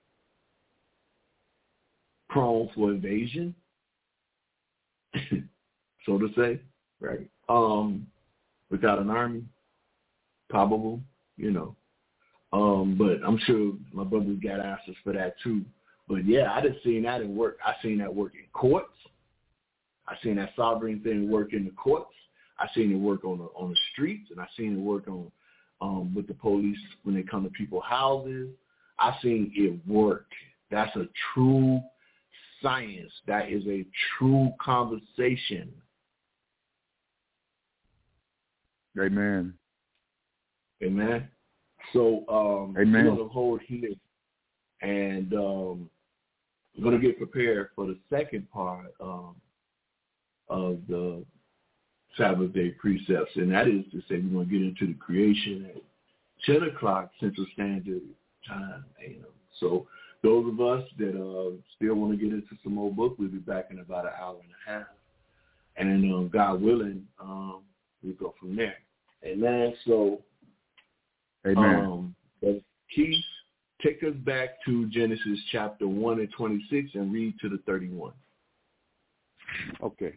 prone for invasion, so to say, right? Without an army, probable, you know. But I'm sure my brothers got answers for that too. But yeah, I just seen that in work. I seen that work in courts. I seen that sovereign thing work in the courts. I seen it work on the streets, and I seen it work on with the police when they come to people's houses. I seen it work. That's a true science. That is a true conversation. Amen. Amen. So Amen. we're going to hold here, and we're going to get prepared for the second part of the Sabbath day precepts, and that is to say we're going to get into the creation at 10 o'clock Central Standard Time a.m. So those of us that still want to get into some more book, we'll be back in about an hour and a half. And God willing, we'll go from there. Amen. So, Amen. Keith, take us back to Genesis chapter 1 and 26 and read to the 31. Okay.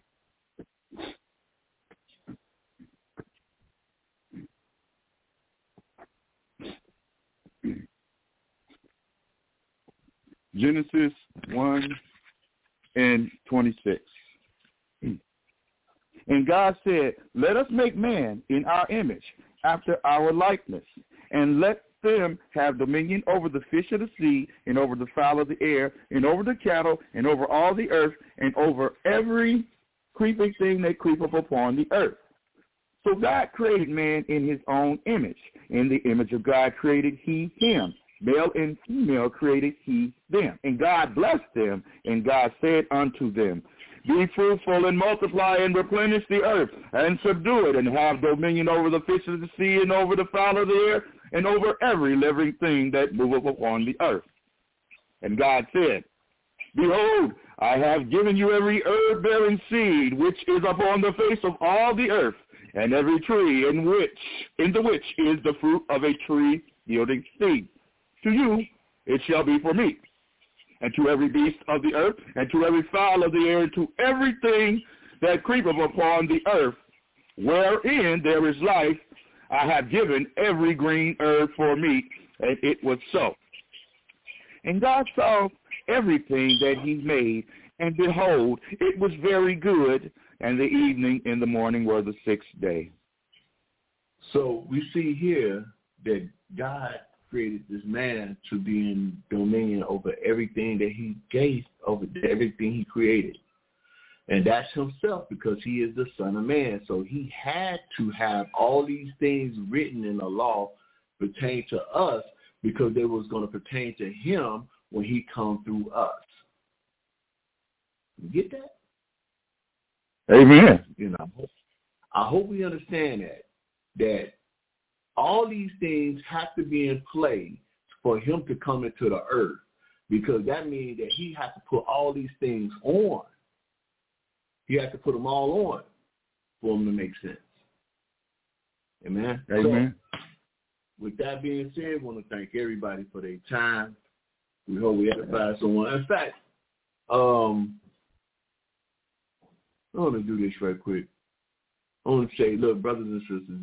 Genesis 1 and 26. And God said, let us make man in our image, after our likeness, and let them have dominion over the fish of the sea, and over the fowl of the air, and over the cattle, and over all the earth, and over every creeping thing that creepeth upon the earth. So God created man in his own image. In the image of God created he him. Male and female created he them. And God blessed them, and God said unto them, be fruitful and multiply and replenish the earth and subdue it, and have dominion over the fish of the sea and over the fowl of the air and over every living thing that moveth upon the earth. And God said, behold, I have given you every herb-bearing seed which is upon the face of all the earth, and every tree in the which is the fruit of a tree yielding seed. To you it shall be for meat, and to every beast of the earth, and to every fowl of the air, and to everything that creepeth upon the earth, wherein there is life, I have given every green herb for meat. And it was so. And God saw everything that he made, and behold, it was very good. And the evening and the morning were the sixth day. So we see here that God created this man to be in dominion over everything that he gave, over everything he created. And that's himself, because he is the Son of Man. So he had to have all these things written in the law pertain to us, because they was going to pertain to him when he come through us. You get that? Amen. You know, I hope we understand that all these things have to be in play for him to come into the earth, because that means that he has to put all these things on. He has to put them all on for them to make sense. Amen? Amen. So, with that being said, I want to thank everybody for their time. We hope we edify someone. In fact, I want to do this right quick. I want to say, look, brothers and sisters,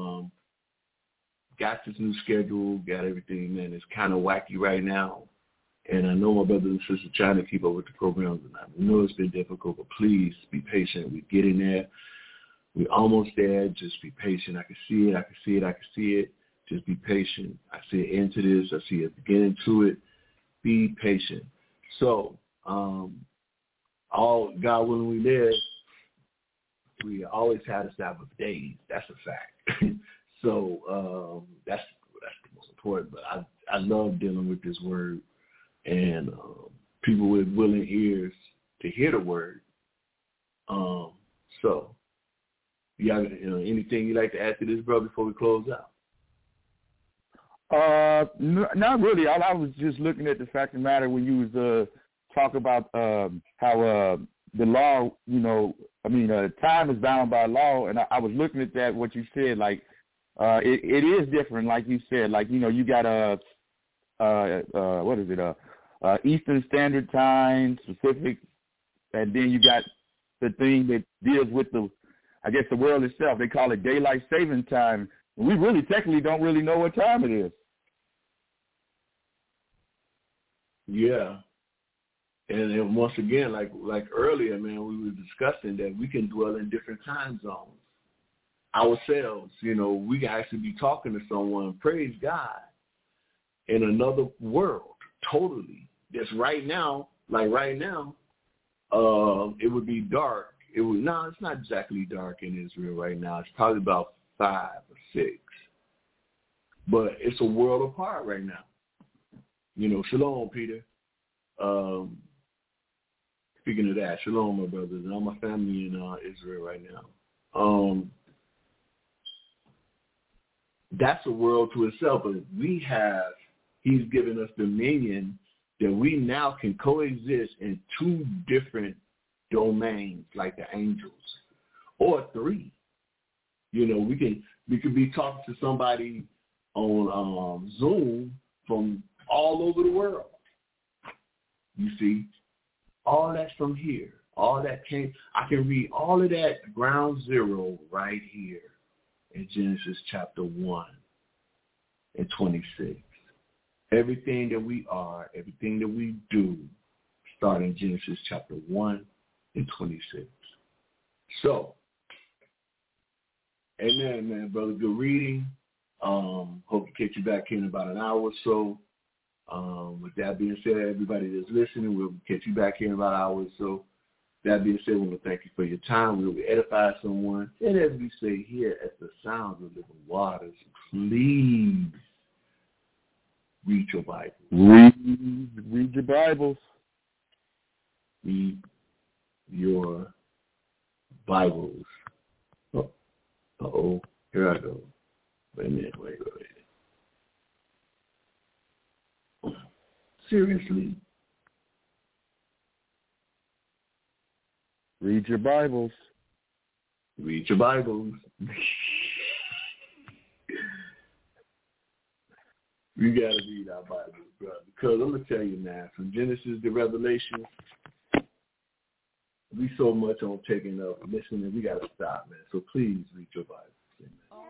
got this new schedule, got everything, man. It's kind of wacky right now. And I know my brothers and sisters are trying to keep up with the programs. And I know it's been difficult, but please be patient. We're getting there. We're almost there. Just be patient. I can see it. I can see it. I can see it. Just be patient. I see an end to this. I see a beginning to it. Be patient. So, all God willing we live, we always had a Sabbath days. That's a fact. So that's the most important. But I love dealing with this word and people with willing ears to hear the word. So, you have anything you'd like to add to this, bro, before we close out? Not really. I was just looking at the fact of the matter when you was talking about how the law, time is bound by law, and I was looking at that, what you said, like, it is different, like you said, like, you got what is it, Eastern Standard Time, specific, and then you got the thing that deals with the world itself. They call it daylight saving time. We really technically don't really know what time it is. Yeah. And once again, like earlier, man, we were discussing that we can dwell in different time zones ourselves. We can actually be talking to someone, praise God, in another world, totally. That's right now, like right now, it would be dark. It's not exactly dark in Israel right now. It's probably about 5 or 6. But it's a world apart right now. Shalom, Peter. Speaking of that, shalom, my brothers, and all my family in Israel right now. That's a world to itself, but he's given us dominion that we now can coexist in 2 different domains, like the angels, or 3. We could be talking to somebody on Zoom from all over the world. You see, all that's from here. All that I can read all of that ground zero right here in Genesis chapter 1 and 26. Everything that we are, everything that we do, start in Genesis chapter 1 and 26. So, amen, man, brother. Good reading. Hope to catch you back in about an hour or so. With that being said, everybody that's listening, we'll catch you back here in about an hour or so. That being said, we want to thank you for your time. We will edify someone. And as we say here at the Sounds of Living Waters, please read your Bible. Read your Bibles. Read your Bibles. Uh-oh. Here I go. Wait a minute. Wait. Seriously. Read your Bibles. Read your Bibles. We got to read our Bibles, brother. Because I'm going to tell you now, from Genesis to Revelation, we so much on taking up, listening, we got to stop, man. So please read your Bibles.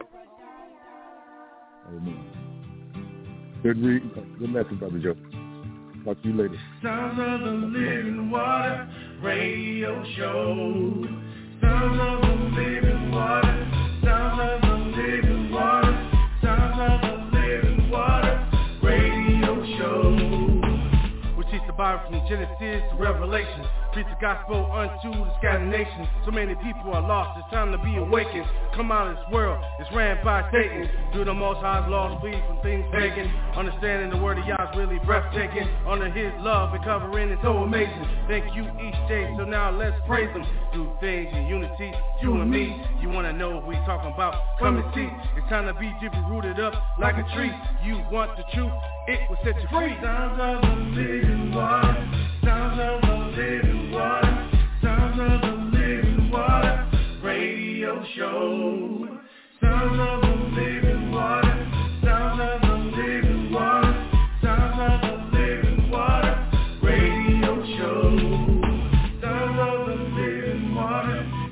Amen. Good message, Brother Joe. Talk to you later. Sounds of the Living Water Radio Show. Sounds of the Living Water. Sounds of the Living Water. Sounds of the Living Water Radio Show. We teach the Bible from Genesis to Revelation. Preach the gospel unto the scattered nations. So many people are lost, it's time to be awakened. Come out of this world, it's ran by Satan. Do the Most High's laws, flee from things pagan. Understanding the word of Yah's really breathtaking. Under his love and covering is so amazing. Thank you each day, so now let's praise him. Do things in unity, you and me. You wanna know what we talking about? Come and see. It's time to be deeply rooted up like a tree. You want the truth, it will set you free. Sounds of the living water. Sounds of the living water. Sounds of the living water radio show. Sounds of the living water. Sounds of the living water. Sounds of the living water radio show. Sounds of the living water.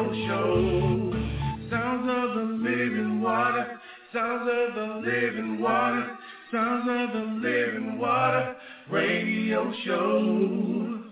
Radio Show. Sounds of the living water. Sounds of the living water. Sounds of the living water. Radio Show.